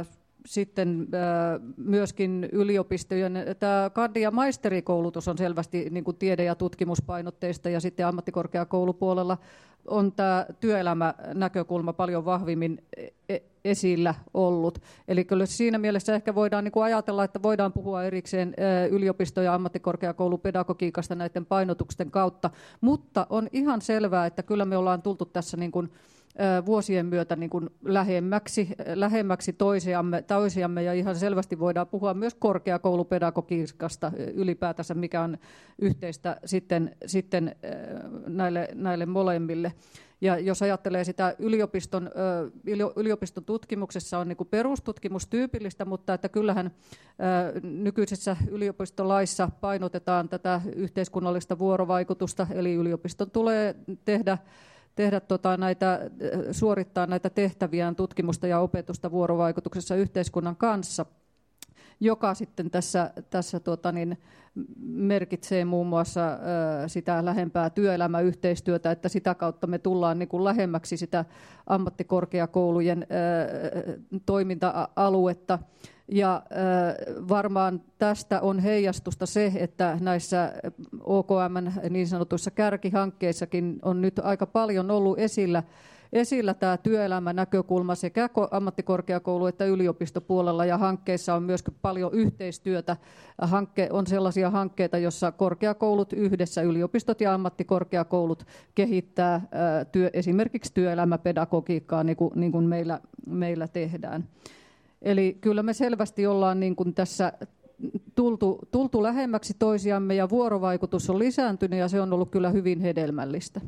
sitten myöskin yliopistojen tämä kandi- ja maisterikoulutus on selvästi niin kuin tiede- ja tutkimuspainotteista, ja sitten ammattikorkeakoulupuolella on tämä työelämänäkökulma paljon vahvimmin esillä ollut. Eli kyllä siinä mielessä ehkä voidaan niin kuin ajatella, että voidaan puhua erikseen yliopisto- ja ammattikorkeakoulupedagogiikasta näiden painotusten kautta, mutta on ihan selvää, että kyllä me ollaan tultu tässä niin kuin vuosien myötä niin kuin lähemmäksi, lähemmäksi toisiamme, toisiamme, ja ihan selvästi voidaan puhua myös korkeakoulupedagogiikasta ylipäätänsä, mikä on yhteistä sitten, sitten näille, näille molemmille. Ja jos ajattelee sitä yliopiston, yliopiston tutkimuksessa on niin kuin perustutkimus tyypillistä, mutta että kyllähän nykyisessä yliopistolaissa painotetaan tätä yhteiskunnallista vuorovaikutusta, eli yliopiston tulee tehdä tehdä tota näitä, suorittaa näitä tehtäviään tutkimusta ja opetusta vuorovaikutuksessa yhteiskunnan kanssa, joka sitten tässä, tässä tota niin, merkitsee muun muassa ö, sitä lähempää työelämäyhteistyötä, että sitä kautta me tullaan niin kuin lähemmäksi sitä ammattikorkeakoulujen ö, toiminta-aluetta. Ja äh, varmaan tästä on heijastusta se, että näissä O K M:n niin sanotuissa kärkihankkeissakin on nyt aika paljon ollut esillä, esillä tämä työelämän näkökulma sekä ammattikorkeakoulu- että yliopistopuolella, ja hankkeissa on myöskin paljon yhteistyötä. Hankke, on sellaisia hankkeita, joissa korkeakoulut yhdessä, yliopistot ja ammattikorkeakoulut kehittää äh, työ, esimerkiksi työelämäpedagogiikkaa, niin kuin, niin kuin meillä, meillä tehdään. Eli kyllä me selvästi ollaan niin kuin tässä tultu, tultu lähemmäksi toisiamme, ja vuorovaikutus on lisääntynyt, ja se on ollut kyllä hyvin hedelmällistä.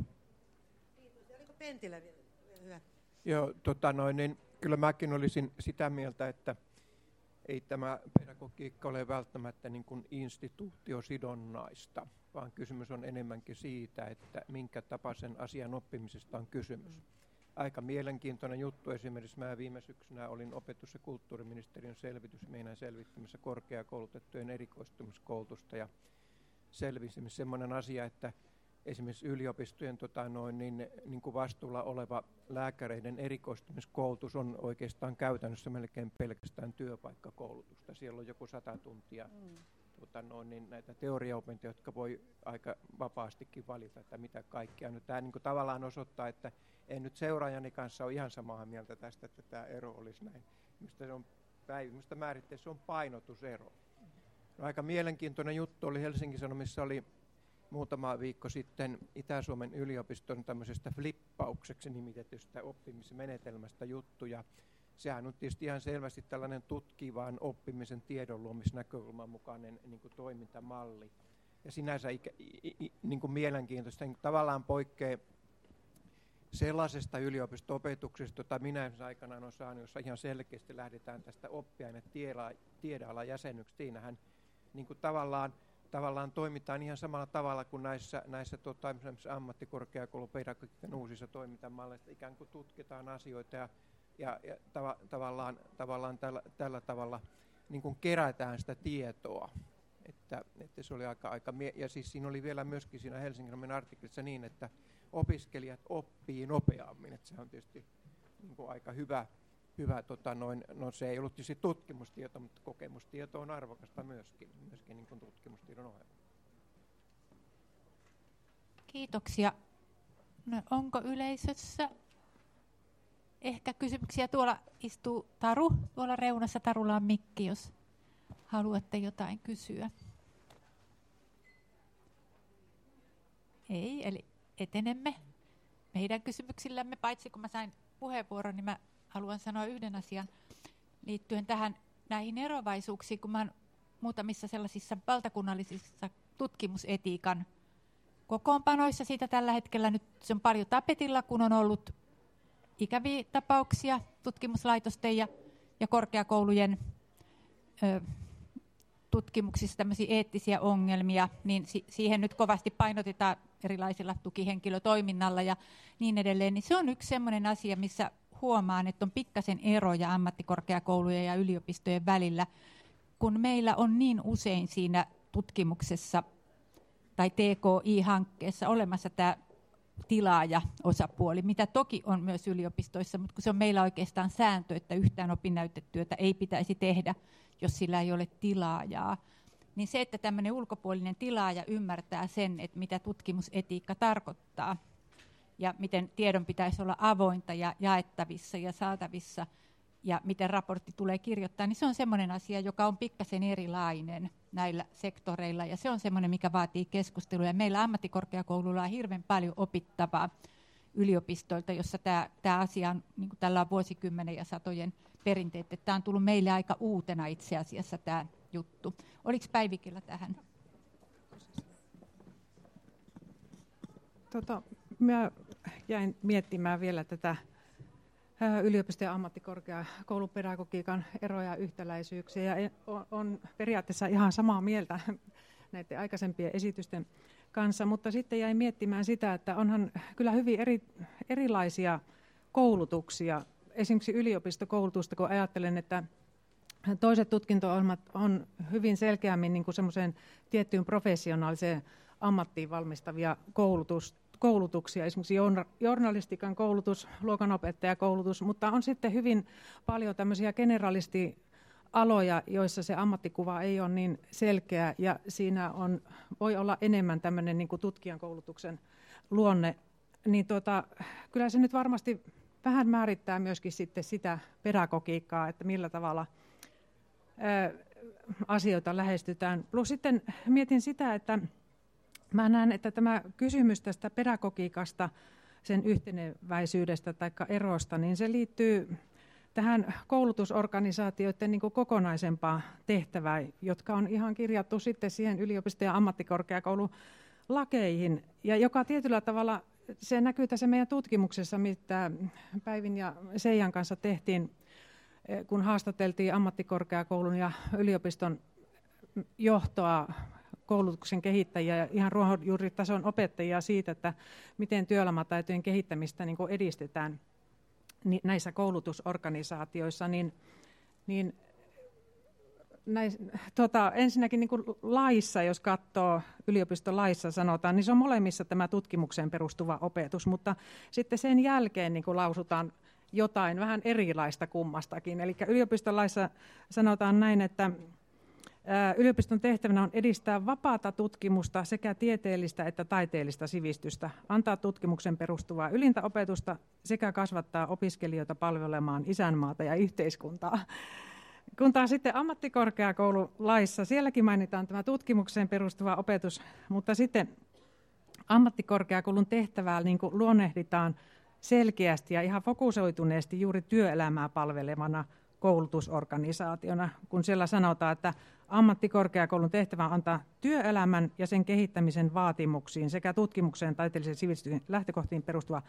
Oliko Pentilä vielä hyvä? Joo, tota noin, niin kyllä mäkin olisin sitä mieltä, että ei tämä pedagogiikka ole välttämättä niin kuin instituutiosidonnaista, vaan kysymys on enemmänkin siitä, että minkä tapaisen asian oppimisesta on kysymys. Aika mielenkiintoinen juttu. Esimerkiksi mä viime syksynä olin opetus- ja kulttuuriministeriön selvitys meidän selvittämässä korkeakoulutettujen erikoistumiskoulutusta, ja selvisi semmoinen asia, että esimerkiksi yliopistojen tota noin, niin, niin kuin vastuulla oleva lääkäreiden erikoistumiskoulutus on oikeastaan käytännössä melkein pelkästään työpaikkakoulutusta. Siellä on joku sata tuntia mm. tota noin, niin näitä teoriaopintoja, jotka voi aika vapaastikin valita, että mitä kaikkea. Nyt tämä niin kuin tavallaan osoittaa, että en nyt seuraajani kanssa ole ihan samaa mieltä tästä, että tämä ero olisi näin. Minusta se on päivä, minusta määritteessä se on painotusero. No, aika mielenkiintoinen juttu oli Helsingin Sanomissa, oli muutama viikko sitten Itä-Suomen yliopiston tämmöisestä flippaukseksi nimitetystä oppimismenetelmästä juttu, ja sehän on tietysti ihan selvästi tällainen tutkivaan oppimisen tiedon luomisnäkökulman mukainen niin kuin toimintamalli. Ja sinänsä ikä, i, i, niin kuin mielenkiintoista, niin tavallaan poikkeaa sellaisesta yliopisto-opetuksesta, jota minä aikanaan olen saanut, jossa ihan selkeästi lähdetään tästä oppiaine tiedealan jäsenyyksi. Siinähän niin kuin tavallaan, tavallaan toimitaan ihan samalla tavalla kuin näissä, näissä tota, ammattikorkeakoulupedagogiikan uusissa toimintamalleissa, ikään kuin tutkitaan asioita ja, ja, ja tava, tavallaan, tavallaan tällä, tällä tavalla niin kuin kerätään sitä tietoa. Että, että se oli aika, aika mie- ja siis siinä oli vielä myöskin siinä Helsingin Sanomien artikkelissa niin, että opiskelijat oppii nopeammin, että se on tietysti niin kuin aika hyvä, hyvä tota noin, no se ei ollut tietysti tutkimustieto, mutta kokemustieto on arvokasta myöskin, myöskin niin kuin tutkimustiedon ohella. Kiitoksia. No, onko yleisössä ehkä kysymyksiä? Tuolla istuu Taru, tuolla reunassa Tarulla on mikki, jos haluatte jotain kysyä. Ei, eli etenemme meidän kysymyksillämme, paitsi kun mä sain puheenvuoron, niin mä haluan sanoa yhden asian liittyen tähän näihin eroavaisuuksiin, kun mä oon muutamissa sellaisissa valtakunnallisissa tutkimusetiikan kokoonpanoissa siitä tällä hetkellä nyt se on paljon tapetilla, kun on ollut ikäviä tapauksia tutkimuslaitosten ja, ja korkeakoulujen ö, tutkimuksissa tämmöisiä eettisiä ongelmia, niin si- siihen nyt kovasti painotetaan erilaisilla tukihenkilötoiminnalla ja niin edelleen, niin se on yksi semmoinen asia, missä huomaan, että on pikkasen eroja ammattikorkeakoulujen ja yliopistojen välillä, kun meillä on niin usein siinä tutkimuksessa tai T K I-hankkeessa olemassa tämä tilaaja-osapuoli, mitä toki on myös yliopistoissa, mutta kun se on meillä oikeastaan sääntö, että yhtään opinnäytetyötä ei pitäisi tehdä, jos sillä ei ole tilaajaa, niin se, että tämmöinen ulkopuolinen tilaaja ymmärtää sen, että mitä tutkimusetiikka tarkoittaa ja miten tiedon pitäisi olla avointa ja jaettavissa ja saatavissa ja miten raportti tulee kirjoittaa, niin se on semmoinen asia, joka on pikkasen erilainen näillä sektoreilla ja se on semmoinen, mikä vaatii keskustelua. Ja meillä ammattikorkeakoululla on hirveän paljon opittavaa yliopistoilta, jossa tämä, tämä asia on, niin kuin tällä on vuosikymmenen ja satojen perinteet, että tämä on tullut meille aika uutena itse asiassa tämä juttu. Oliko Päivikillä tähän? Tota, mä jäin miettimään vielä tätä yliopisto- ja ammattikorkeakoulupedagogiikan eroja ja yhtäläisyyksiä. Ja on periaatteessa ihan samaa mieltä näiden aikaisempien esitysten kanssa, mutta sitten jäin miettimään sitä, että onhan kyllä hyvin eri, erilaisia koulutuksia. Esimerkiksi yliopistokoulutusta, kun ajattelen, että toiset tutkinto-ohjelmat on hyvin selkeämmin niin kuin semmoiseen tiettyyn professionaaliseen ammattiin valmistavia koulutus, koulutuksia, esimerkiksi journalistikan koulutus, luokanopettajakoulutus, mutta on sitten hyvin paljon tämmöisiä generalistialoja, joissa se ammattikuva ei ole niin selkeä ja siinä on, voi olla enemmän tämmöinen niin kuin tutkijan koulutuksen luonne, niin tuota, kyllä se nyt varmasti vähän määrittää myöskin sitten sitä pedagogiikkaa, että millä tavalla ää, asioita lähestytään. Plus sitten mietin sitä, että mä näen, että tämä kysymys tästä pedagogiikasta, sen yhteneväisyydestä tai erosta, niin se liittyy tähän koulutusorganisaatioiden niin kuin kokonaisempaan tehtävään, jotka on ihan kirjattu sitten siihen yliopisto- ja ammattikorkeakoululakeihin, ja joka tietyllä tavalla se näkyy tässä meidän tutkimuksessa, mitä Päivin ja Seijan kanssa tehtiin, kun haastateltiin ammattikorkeakoulun ja yliopiston johtoa, koulutuksen kehittäjiä ja ihan ruohonjuuritason opettajia siitä, että miten työelämätaitojen kehittämistä niin kuin edistetään näissä koulutusorganisaatioissa, niin, niin näis, tota, ensinnäkin niin kuin laissa, jos katsoo yliopistolaissa sanotaan, niin se on molemmissa tämä tutkimukseen perustuva opetus, mutta sitten sen jälkeen niin kuin lausutaan jotain vähän erilaista kummastakin. Eli yliopistolaissa sanotaan näin, että yliopiston tehtävänä on edistää vapaata tutkimusta sekä tieteellistä että taiteellista sivistystä, antaa tutkimuksen perustuvaa ylintä opetusta sekä kasvattaa opiskelijoita palvelemaan isänmaata ja yhteiskuntaa. Kun taas sitten ammattikorkeakoululaissa, sielläkin mainitaan tämä tutkimukseen perustuva opetus, mutta sitten ammattikorkeakoulun tehtävää niin kuin luonnehditaan selkeästi ja ihan fokusoituneesti juuri työelämää palvelevana koulutusorganisaationa, kun siellä sanotaan, että ammattikorkeakoulun tehtävä on antaa työelämän ja sen kehittämisen vaatimuksiin sekä tutkimukseen, taiteellisen sivistyksen lähtökohtiin perustuva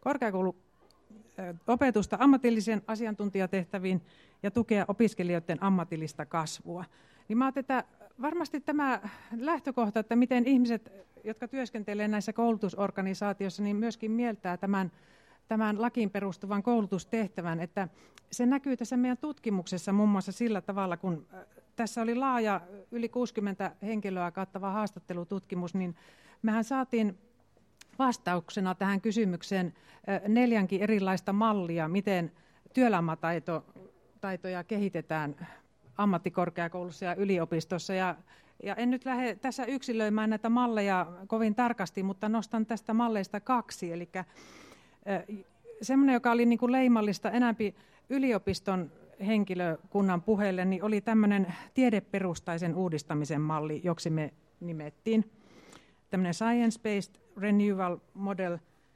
korkeakouluopetusta ammatillisen asiantuntijatehtäviin ja tukea opiskelijoiden ammatillista kasvua. Niin mä että varmasti tämä lähtökohta, että miten ihmiset, jotka työskentelevät näissä koulutusorganisaatioissa, niin myöskin mieltää tämän tämän lakiin perustuvan koulutustehtävän, että se näkyy tässä meidän tutkimuksessa muun muassa sillä tavalla, kun tässä oli laaja yli kuusikymmentä henkilöä kattava haastattelututkimus, niin mehän saatiin vastauksena tähän kysymykseen neljänkin erilaista mallia, miten työelämätaitoja kehitetään ammattikorkeakoulussa ja yliopistossa. Ja, ja en nyt lähde tässä yksilöimään näitä malleja kovin tarkasti, mutta nostan tästä malleista kaksi, eli semmoinen, joka oli niin kuin leimallista enämpi yliopiston henkilökunnan puheelle, niin oli tämmöinen tiedeperustaisen uudistamisen malli, joksi me nimettiin. Tämmöinen science-based renewal model,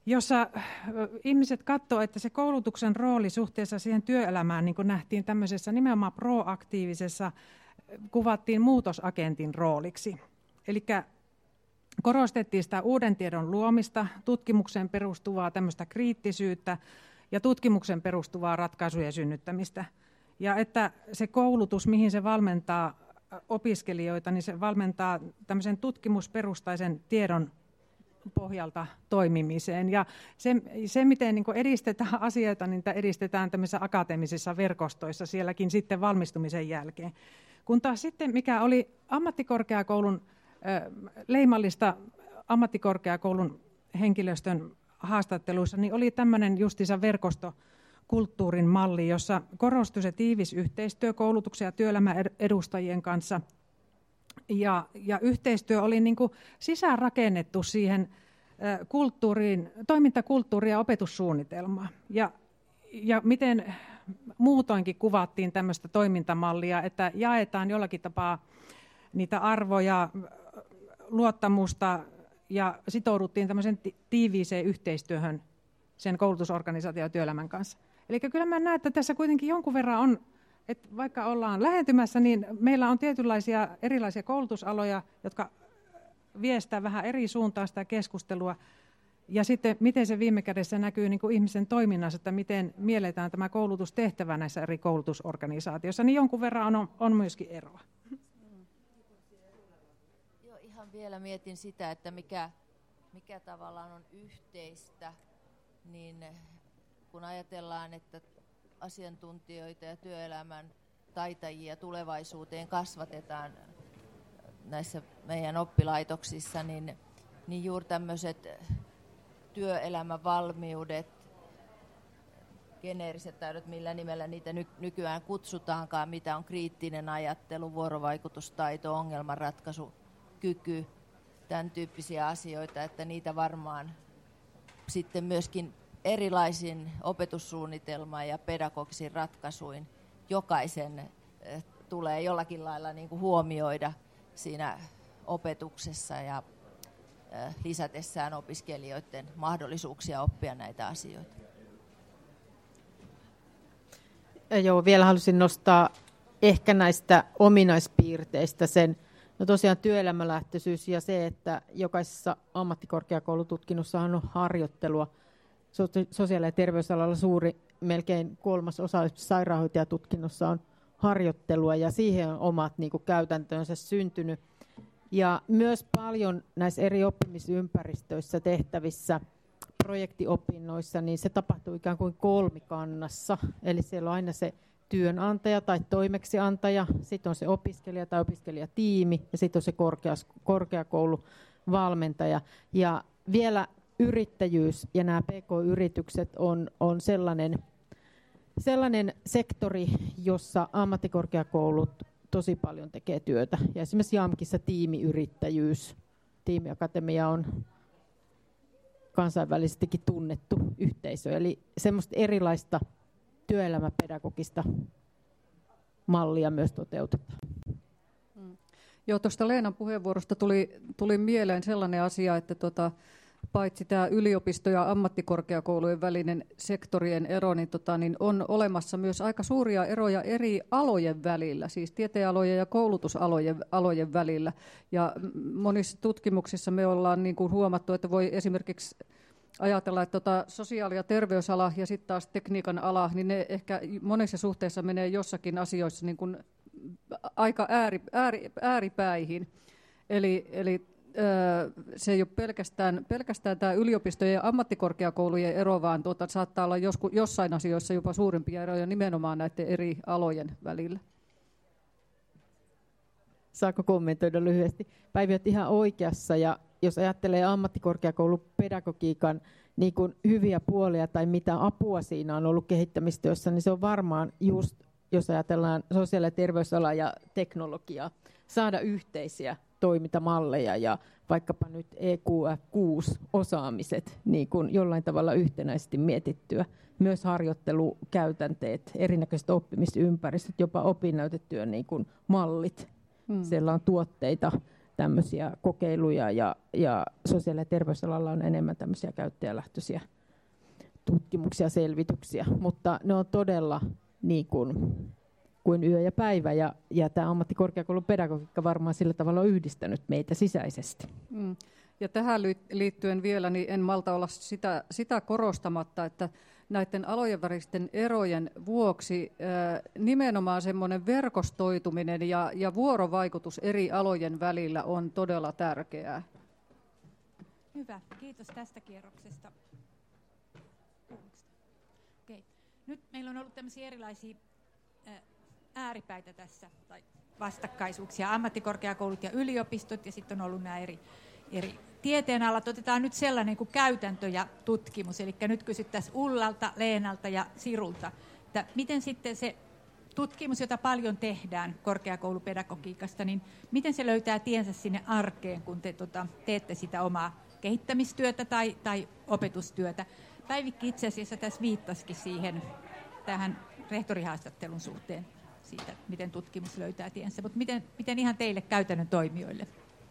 jossa ihmiset katsovat, että se koulutuksen rooli suhteessa siihen työelämään, niin kuin nähtiin tämmöisessä nimenomaan proaktiivisessa, kuvattiin muutosagentin rooliksi. Eli korostettiin sitä uuden tiedon luomista, tutkimukseen perustuvaa tämmöistä kriittisyyttä ja tutkimuksen perustuvaa ratkaisujen synnyttämistä. Ja että se koulutus, mihin se valmentaa opiskelijoita, niin se valmentaa tämmöisen tutkimusperustaisen tiedon pohjalta toimimiseen. Ja se, se miten niin kuin edistetään asioita, niin edistetään tämmöisissä akateemisissa verkostoissa sielläkin sitten valmistumisen jälkeen. Kun taas sitten, mikä oli ammattikorkeakoulun leimallista ammattikorkeakoulun henkilöstön haastatteluissa, niin oli tämmöinen justiinsa verkostokulttuurin malli, jossa korostui se tiivis yhteistyö koulutuksen ja työelämän edustajien kanssa. Ja, ja yhteistyö oli niin kuin sisäänrakennettu siihen kulttuuriin, toimintakulttuuriin ja opetussuunnitelmaan. Ja, ja miten muutoinkin kuvattiin tämmöistä toimintamallia, että jaetaan jollakin tapaa niitä arvoja, luottamusta ja sitouduttiin tämmöisen tiiviiseen yhteistyöhön sen koulutusorganisaation ja työelämän kanssa. Eli kyllä mä näen, että tässä kuitenkin jonkun verran on, että vaikka ollaan lähentymässä, niin meillä on tietynlaisia erilaisia koulutusaloja, jotka viestää vähän eri suuntaan sitä keskustelua. Ja sitten miten se viime kädessä näkyy niin kuin ihmisen toiminnassa, että miten mielletään tämä koulutustehtävä näissä eri koulutusorganisaatioissa, niin jonkun verran on, on myöskin eroa. Joo, ihan vielä mietin sitä, että mikä, mikä tavallaan on yhteistä, niin kun ajatellaan, että asiantuntijoita ja työelämän taitajia tulevaisuuteen kasvatetaan näissä meidän oppilaitoksissa, niin, niin juuri tämmöiset työelämän valmiudet, geneeriset taidot, millä nimellä niitä ny- nykyään kutsutaankaan, mitä on kriittinen ajattelu, vuorovaikutustaito, ongelmanratkaisukyky, tämän tyyppisiä asioita, että niitä varmaan sitten myöskin erilaisin opetussuunnitelma ja pedagogisin ratkaisuin jokaisen tulee jollakin lailla niin kuin huomioida siinä opetuksessa ja lisätessään opiskelijoiden mahdollisuuksia oppia näitä asioita. Joo, vielä halusin nostaa ehkä näistä ominaispiirteistä sen, no tosiaan työelämälähtöisyys ja se, että jokaisessa ammattikorkeakoulututkinnossa on harjoittelua. Sosiaali- ja terveysalalla suuri, melkein kolmas osa sairaanhoitajatutkinnossa on harjoittelua ja siihen on omat niin kuin, käytäntönsä syntynyt. Ja myös paljon näissä eri oppimisympäristöissä tehtävissä projektiopinnoissa, niin se tapahtuu ikään kuin kolmikannassa. Eli siellä on aina se työnantaja tai toimeksiantaja, sitten on se opiskelija tai opiskelijatiimi ja sitten on se korkeakouluvalmentaja. Ja vielä yrittäjyys ja nämä P K-yritykset on, on sellainen, sellainen sektori, jossa ammattikorkeakoulut tosi paljon tekee työtä. Ja esimerkiksi JAMKissa tiimiyrittäjyys, tiimiakatemia on kansainvälisestikin tunnettu yhteisö. Eli semmoista erilaista työelämäpedagogista mallia myös toteutetaan. Joo, tuosta Leenan puheenvuorosta tuli, tuli mieleen sellainen asia, että tota, paitsi tämä yliopisto- ja ammattikorkeakoulujen välinen sektorien ero, niin, tota, niin on olemassa myös aika suuria eroja eri alojen välillä, siis tieteenalojen ja koulutusalojen alojen välillä. Ja monissa tutkimuksissa me ollaan niin kuin huomattu, että voi esimerkiksi ajatella, että tota, sosiaali- ja terveysala ja sitten taas tekniikan ala, niin ne ehkä monissa suhteissa menee jossakin asioissa niin kuin aika ääri, ääri, ääripäihin. Eli, eli se ei ole pelkästään, pelkästään tämä yliopistojen ja ammattikorkeakoulujen ero, vaan tuota, saattaa olla josku, jossain asioissa jopa suurimpia eroja nimenomaan näiden eri alojen välillä. Saako kommentoida lyhyesti? Päivi olet ihan oikeassa, ja jos ajattelee ammattikorkeakoulupedagogiikan niin kuin hyviä puolia tai mitä apua siinä on ollut kehittämistyössä, niin se on varmaan just, jos ajatellaan sosiaali- ja terveysalaa ja teknologiaa, saada yhteisiä toimintamalleja ja vaikkapa nyt E Q F kuusi osaamiset niin kuin jollain tavalla yhtenäisesti mietittyä. Myös harjoittelukäytänteet, erinäköiset oppimisympäristöt, jopa opinnäytetyön niin kuin mallit. Hmm. Siellä on tuotteita tämmöisiä kokeiluja ja, ja sosiaali- ja terveysalalla on enemmän tämmöisiä käyttäjälähtöisiä tutkimuksia, selvityksiä, mutta ne on todella niin kuin, kuin yö ja päivä, ja, ja tämä ammattikorkeakoulun pedagogiikka varmaan sillä tavalla on yhdistänyt meitä sisäisesti. Mm. Ja tähän liittyen vielä, niin en malta olla sitä, sitä korostamatta, että näiden alojen välisten erojen vuoksi ää, nimenomaan semmoinen verkostoituminen ja, ja vuorovaikutus eri alojen välillä on todella tärkeää. Hyvä, kiitos tästä kierroksesta. Okei. Nyt meillä on ollut tämmöisiä erilaisia ääripäitä tässä, tai vastakkaisuuksia, ammattikorkeakoulut ja yliopistot, ja sitten on ollut nämä eri, eri tieteenalat. Otetaan nyt sellainen kuin käytäntö ja tutkimus, eli nyt kysyttäisiin Ullalta, Leenalta ja Sirulta, että miten sitten se tutkimus, jota paljon tehdään korkeakoulupedagogiikasta, niin miten se löytää tiensä sinne arkeen, kun te tota, teette sitä omaa kehittämistyötä tai, tai opetustyötä. Päivikki itse asiassa tässä viittasikin siihen tähän rehtorihaastattelun suhteen siitä, miten tutkimus löytää tiensä, mutta miten, miten ihan teille käytännön toimijoille?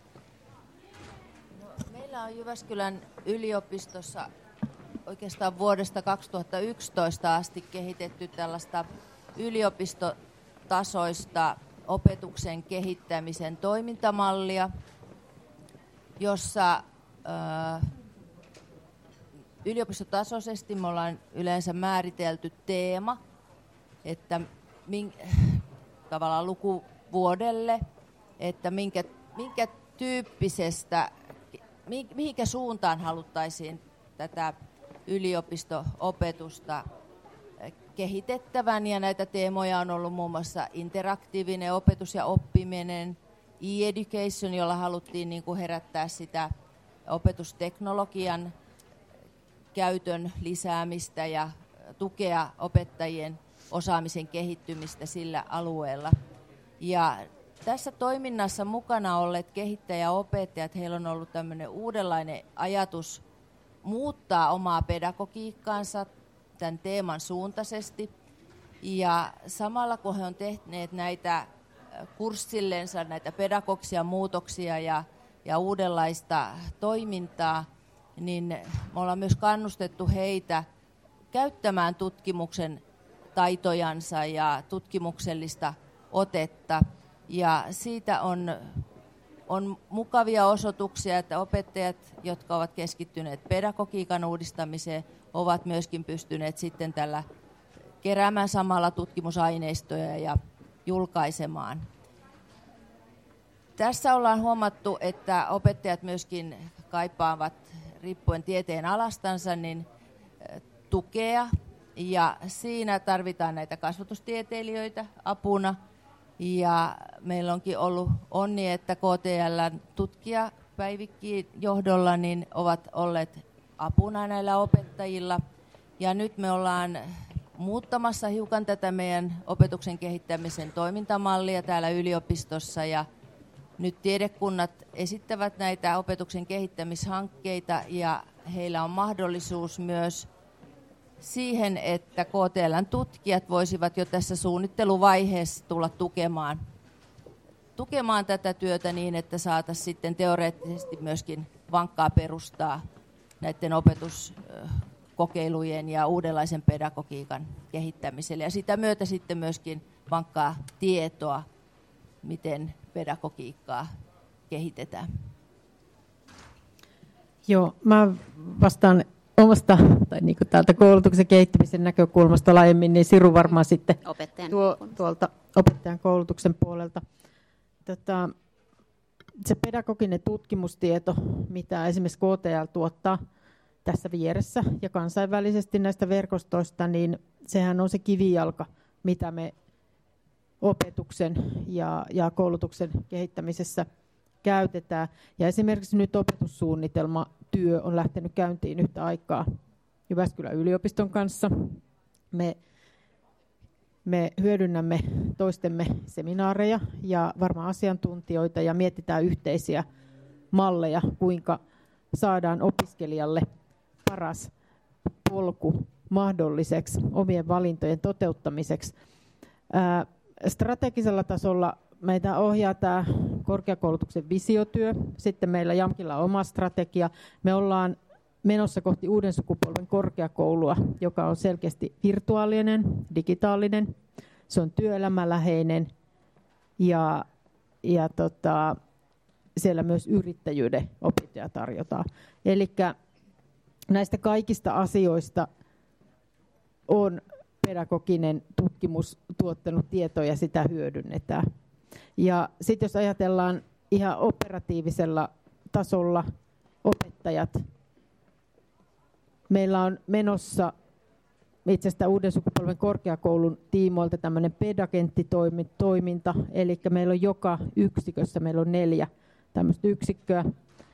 No, meillä on Jyväskylän yliopistossa oikeastaan vuodesta kaksituhattayksitoista asti kehitetty tällaista yliopistotasoista opetuksen kehittämisen toimintamallia, jossa äh, yliopistotasoisesti me ollaan yleensä määritelty teema, että min, tavallaan lukuvuodelle, että minkä, minkä tyyppisestä, mihinkä suuntaan haluttaisiin tätä yliopisto-opetusta kehitettävän. Ja näitä teemoja on ollut muun muassa interaktiivinen opetus ja oppiminen, e-education, jolla haluttiin niin kuin herättää sitä opetusteknologian käytön lisäämistä ja tukea opettajien osaamisen kehittymistä sillä alueella. Ja tässä toiminnassa mukana olleet kehittäjäopettajat, heillä on ollut tämmöinen uudenlainen ajatus muuttaa omaa pedagogiikkaansa tämän teeman suuntaisesti. Ja samalla kun he on tehneet näitä kurssillensa, näitä pedagogisia muutoksia ja, ja uudenlaista toimintaa, niin me ollaan myös kannustettu heitä käyttämään tutkimuksen taitojansa ja tutkimuksellista otetta. Ja siitä on, on mukavia osoituksia, että opettajat, jotka ovat keskittyneet pedagogiikan uudistamiseen, ovat myöskin pystyneet sitten tällä keräämään samalla tutkimusaineistoja ja julkaisemaan. Tässä ollaan huomattu, että opettajat myöskin kaipaavat, riippuen tieteen alastansa, niin tukea. Ja siinä tarvitaan näitä kasvatustieteilijöitä apuna. Ja meillä onkin ollut onni, että K T L-tutkija Päivikki johdolla niin ovat olleet apuna näillä opettajilla. Ja nyt me ollaan muuttamassa hiukan tätä meidän opetuksen kehittämisen toimintamallia täällä yliopistossa. Ja nyt tiedekunnat esittävät näitä opetuksen kehittämishankkeita ja heillä on mahdollisuus myös siihen, että K T L:n tutkijat voisivat jo tässä suunnitteluvaiheessa tulla tukemaan, tukemaan tätä työtä niin, että saataisiin sitten teoreettisesti myöskin vankkaa perustaa näiden opetuskokeilujen ja uudenlaisen pedagogiikan kehittämiselle. Ja sitä myötä sitten myöskin vankkaa tietoa, miten pedagogiikkaa kehitetään. Joo, mä vastaan omasta tai niin kuin täältä koulutuksen kehittämisen näkökulmasta laajemmin, niin Siru varmaan sitten tuo, tuolta opettajan koulutuksen puolelta. Tota, se pedagoginen tutkimustieto, mitä esimerkiksi K T L tuottaa tässä vieressä ja kansainvälisesti näistä verkostoista, niin sehän on se kivijalka, mitä me opetuksen ja, ja koulutuksen kehittämisessä käytetään. Ja esimerkiksi nyt opetussuunnitelmatyö on lähtenyt käyntiin yhtä aikaa Jyväskylän yliopiston kanssa. Me, me hyödynnämme toistemme seminaareja ja varmaan asiantuntijoita ja mietitään yhteisiä malleja, kuinka saadaan opiskelijalle paras polku mahdolliseksi omien valintojen toteuttamiseksi. Ää, strategisella tasolla meitä ohjaa tämä korkeakoulutuksen visiotyö. Sitten meillä Jamkilla on oma strategia. Me ollaan menossa kohti uuden sukupolven korkeakoulua, joka on selkeästi virtuaalinen, digitaalinen. Se on työelämäläheinen ja, ja tota, siellä myös yrittäjyyden opintoja tarjotaan. Eli näistä kaikista asioista on pedagoginen tutkimus tuottanut tietoa ja sitä hyödynnetään. Ja sitten jos ajatellaan ihan operatiivisella tasolla opettajat, meillä on menossa itse asiassa uuden sukupolven korkeakoulun tiimoilta tämmöinen pedagenttitoiminta, eli meillä on joka yksikössä, meillä on neljä tämmöistä yksikköä,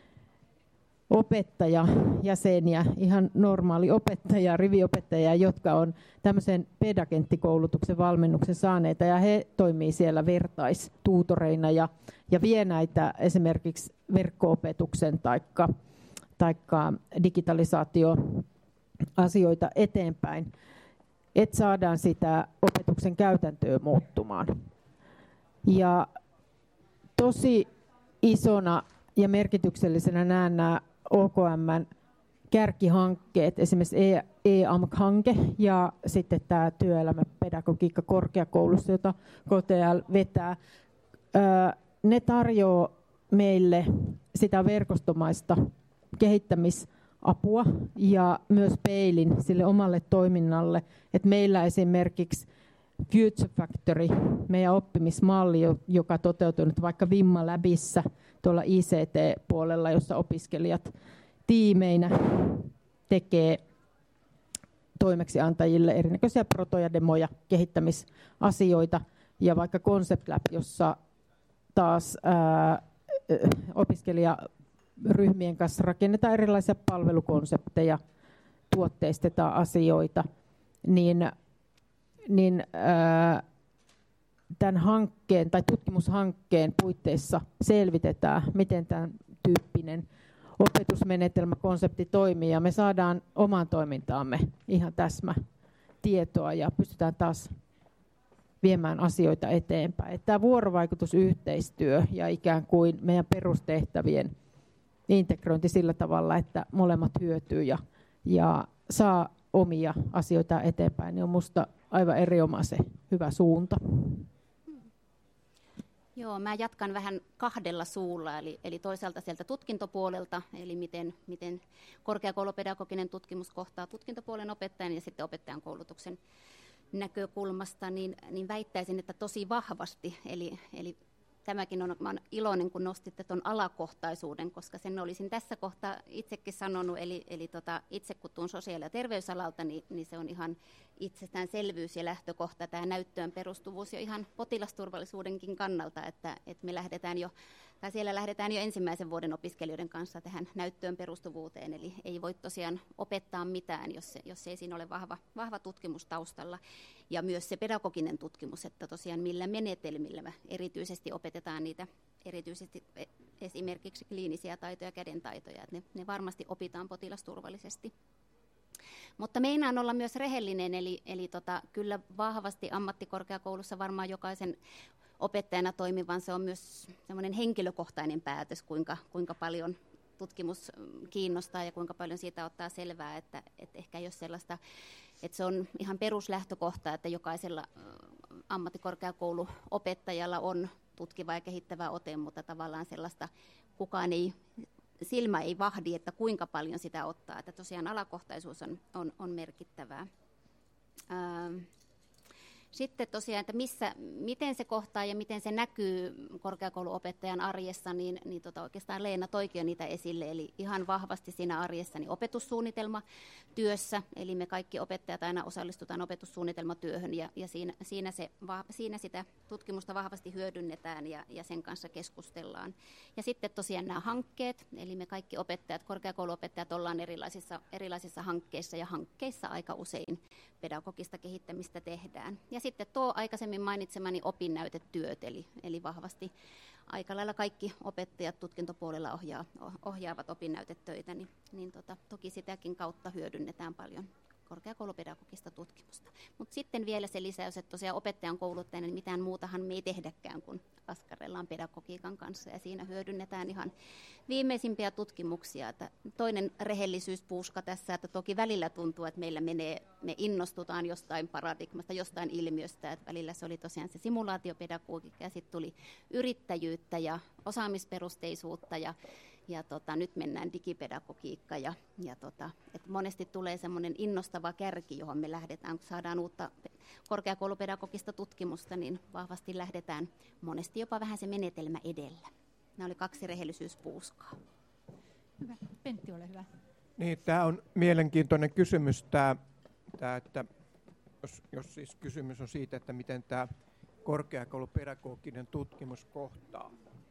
opettajajäseniä, ihan normaali opettaja, riviopettajia, jotka on tämmöisen pedagenttikoulutuksen valmennuksen saaneita, ja he toimii siellä vertaistuutoreina ja, ja vie näitä esimerkiksi verkko-opetuksen taikka, taikka digitalisaatioasioita eteenpäin, että saadaan sitä opetuksen käytäntöä muuttumaan. Ja tosi isona ja merkityksellisenä näen nämä O K M:n kärkihankkeet, esimerkiksi E A M K-hanke ja sitten tämä työelämäpedagogiikka korkeakoulussa, jota K T L vetää. Ne tarjoaa meille sitä verkostomaista kehittämisapua ja myös peilin sille omalle toiminnalle, että meillä esimerkiksi Future Factory, meidän oppimismalli, joka toteutuu nyt vaikka Vimma Labissa tuolla I C T-puolella, jossa opiskelijat tiimeinä tekee toimeksiantajille erinäköisiä protoja, demoja, kehittämisasioita, ja vaikka Concept Lab, jossa taas ää, opiskelijaryhmien kanssa rakennetaan erilaisia palvelukonsepteja, tuotteistetaan asioita, niin niin ää, tämän hankkeen tai tutkimushankkeen puitteissa selvitetään, miten tämän tyyppinen opetusmenetelmäkonsepti toimii, ja me saadaan omaan toimintaamme ihan täsmätietoa ja pystytään taas viemään asioita eteenpäin. Että tämä vuorovaikutusyhteistyö ja ikään kuin meidän perustehtävien integrointi sillä tavalla, että molemmat hyötyy ja, ja saa omia asioita eteenpäin, niin on musta aivan erinomaisen hyvä suunta. Joo, mä jatkan vähän kahdella suulla, eli, eli toisaalta sieltä tutkintopuolelta, eli miten, miten korkeakoulupedagoginen tutkimus kohtaa tutkintopuolen opettajan ja sitten opettajan koulutuksen näkökulmasta, niin, niin väittäisin, että tosi vahvasti, eli, eli tämäkin on, mä olen iloinen, kun nostitte tuon alakohtaisuuden, koska sen olisin tässä kohtaa itsekin sanonut, eli, eli tota, itse kun tuun sosiaali- ja terveysalalta, niin, niin se on ihan itsestäänselvyys ja lähtökohta, tämä näyttöön perustuvuus jo ihan potilasturvallisuudenkin kannalta, että, että me lähdetään jo, tai siellä lähdetään jo ensimmäisen vuoden opiskelijoiden kanssa tähän näyttöön perustuvuuteen, eli ei voi tosiaan opettaa mitään, jos, se, jos ei siinä ole vahva, vahva tutkimus taustalla, ja myös se pedagoginen tutkimus, että tosiaan millä menetelmillä me erityisesti opetetaan niitä, erityisesti esimerkiksi kliinisiä taitoja, kädentaitoja, että ne, ne varmasti opitaan potilasturvallisesti. Mutta meinaan olla myös rehellinen, eli, eli tota, kyllä vahvasti ammattikorkeakoulussa varmaan jokaisen opettajana toimivan se on myös semmoinen henkilökohtainen päätös, kuinka, kuinka paljon tutkimus kiinnostaa ja kuinka paljon siitä ottaa selvää, että, että ehkä jos sellaista, että se on ihan peruslähtökohta, että jokaisella ammattikorkeakouluopettajalla on tutkiva ja kehittävä ote, mutta tavallaan sellaista kukaan ei, silmä ei vahdi, että kuinka paljon sitä ottaa, että tosiaan alakohtaisuus on, on, on merkittävää. Ähm. Sitten tosiaan, että missä, miten se kohtaa ja miten se näkyy korkeakouluopettajan arjessa, niin, niin tota oikeastaan Leena toikin jo niitä esille. Eli ihan vahvasti siinä arjessa niin opetussuunnitelmatyössä, eli me kaikki opettajat aina osallistutaan opetussuunnitelmatyöhön ja, ja siinä, siinä, se, siinä sitä tutkimusta vahvasti hyödynnetään ja, ja sen kanssa keskustellaan. Ja sitten tosiaan nämä hankkeet, eli me kaikki opettajat, korkeakouluopettajat ollaan erilaisissa, erilaisissa hankkeissa ja hankkeissa aika usein pedagogista kehittämistä tehdään. Ja sitten tuo aikaisemmin mainitsemani opinnäytetyöt, eli, eli vahvasti aika lailla kaikki opettajat tutkintopuolella ohjaa, ohjaavat opinnäytetöitä, niin, niin tota, toki sitäkin kautta hyödynnetään paljon, korkeakoulupedagogista tutkimusta. Mutta sitten vielä se lisäys, että tosiaan opettajan kouluttajana niin mitään muutahan me ei tehdäkään kuin askarrellaan pedagogiikan kanssa ja siinä hyödynnetään ihan viimeisimpiä tutkimuksia. Että toinen rehellisyyspuuska tässä, että toki välillä tuntuu, että meillä menee, me innostutaan jostain paradigmasta, jostain ilmiöstä, että välillä se oli tosiaan se simulaatiopedagogiikka ja sitten tuli yrittäjyyttä ja osaamisperusteisuutta ja Ja tota, nyt mennään digipedagogiikka ja, ja tota, et monesti tulee semmoinen innostava kärki, johon me lähdetään, kun saadaan uutta korkeakoulupedagogista tutkimusta, niin vahvasti lähdetään monesti jopa vähän se menetelmä edellä. Nämä oli kaksi rehellisyyspuuskaa. Hyvä. Pentti, ole hyvä. Niin, tämä on mielenkiintoinen kysymys, tämä, tämä, että jos, jos siis kysymys on siitä, että miten tämä korkeakoulupedagoginen tutkimus kohtaa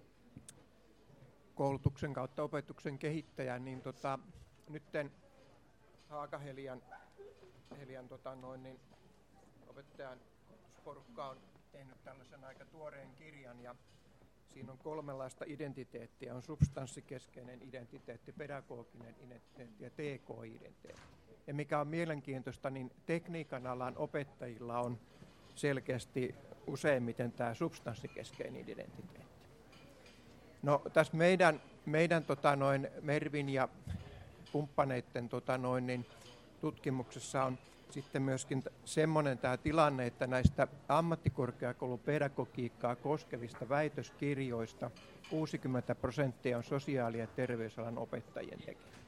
koulutuksen kautta opetuksen kehittäjän, niin tota, nytten Haakahelian Helian, tota, noin, niin opettajan porukka on tehnyt tällaisen aika tuoreen kirjan ja siinä on kolmenlaista identiteettiä. On substanssikeskeinen identiteetti, pedagoginen identiteetti ja T K-identiteetti. Ja mikä on mielenkiintoista, niin tekniikan alan opettajilla on selkeästi useimmiten tämä substanssikeskeinen identiteetti. No tässä meidän, meidän tota noin, Mervin ja kumppaneiden tota noin, niin tutkimuksessa on sitten myöskin semmoinen tämä tilanne, että näistä ammattikorkeakoulupedagogiikkaa koskevista väitöskirjoista kuusikymmentä prosenttia on sosiaali- ja terveysalan opettajien tekemä.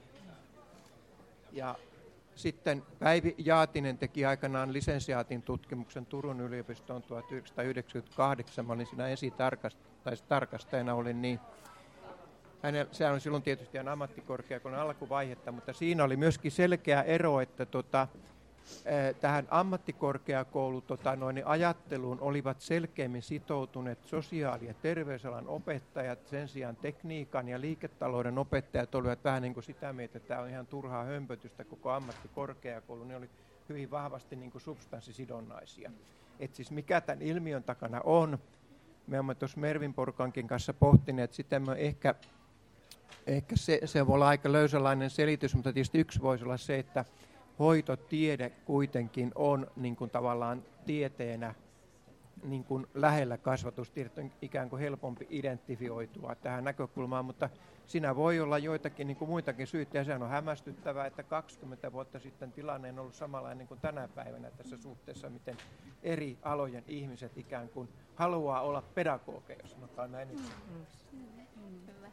Ja sitten Päivi Jaatinen teki aikanaan lisensiaatin tutkimuksen Turun yliopistoon tuhatyhdeksänsataayhdeksänkymmentäkahdeksan. Mä olin siinä esitarkastajana, olin niin. Hänellä, sehän oli silloin tietysti ihan ammattikorkeakoulun alkuvaihetta, mutta siinä oli myöskin selkeä ero, että tota, tähän ammattikorkeakoulu tota, noin, ajatteluun olivat selkeämmin sitoutuneet sosiaali- ja terveysalan opettajat, sen sijaan tekniikan ja liiketalouden opettajat olivat vähän niin kuin sitä mieltä, että tämä on ihan turhaa hömpötystä koko ammattikorkeakoulu, ne oli hyvin vahvasti niin kuin substanssisidonnaisia. Et siis mikä tämän ilmiön takana on, me olemme tuossa Mervin porukankin kanssa pohtineet, sitä me ehkä, ehkä se, se voi olla aika löysänlainen selitys, mutta tietysti yksi voisi olla se, että hoitotiede kuitenkin on niin kuin tavallaan tieteenä niin kuin lähellä kasvatustiedettä, on ikään kuin helpompi identifioitua tähän näkökulmaan, mutta siinä voi olla joitakin niin kuin muitakin syitä, ja sehän on hämmästyttävää, että kaksikymmentä vuotta sitten tilanne on ollut samanlainen kuin tänä päivänä tässä suhteessa, miten eri alojen ihmiset ikään kuin haluaa olla pedagogeja, sanotaan näin. Mm. Mm. Hyvä.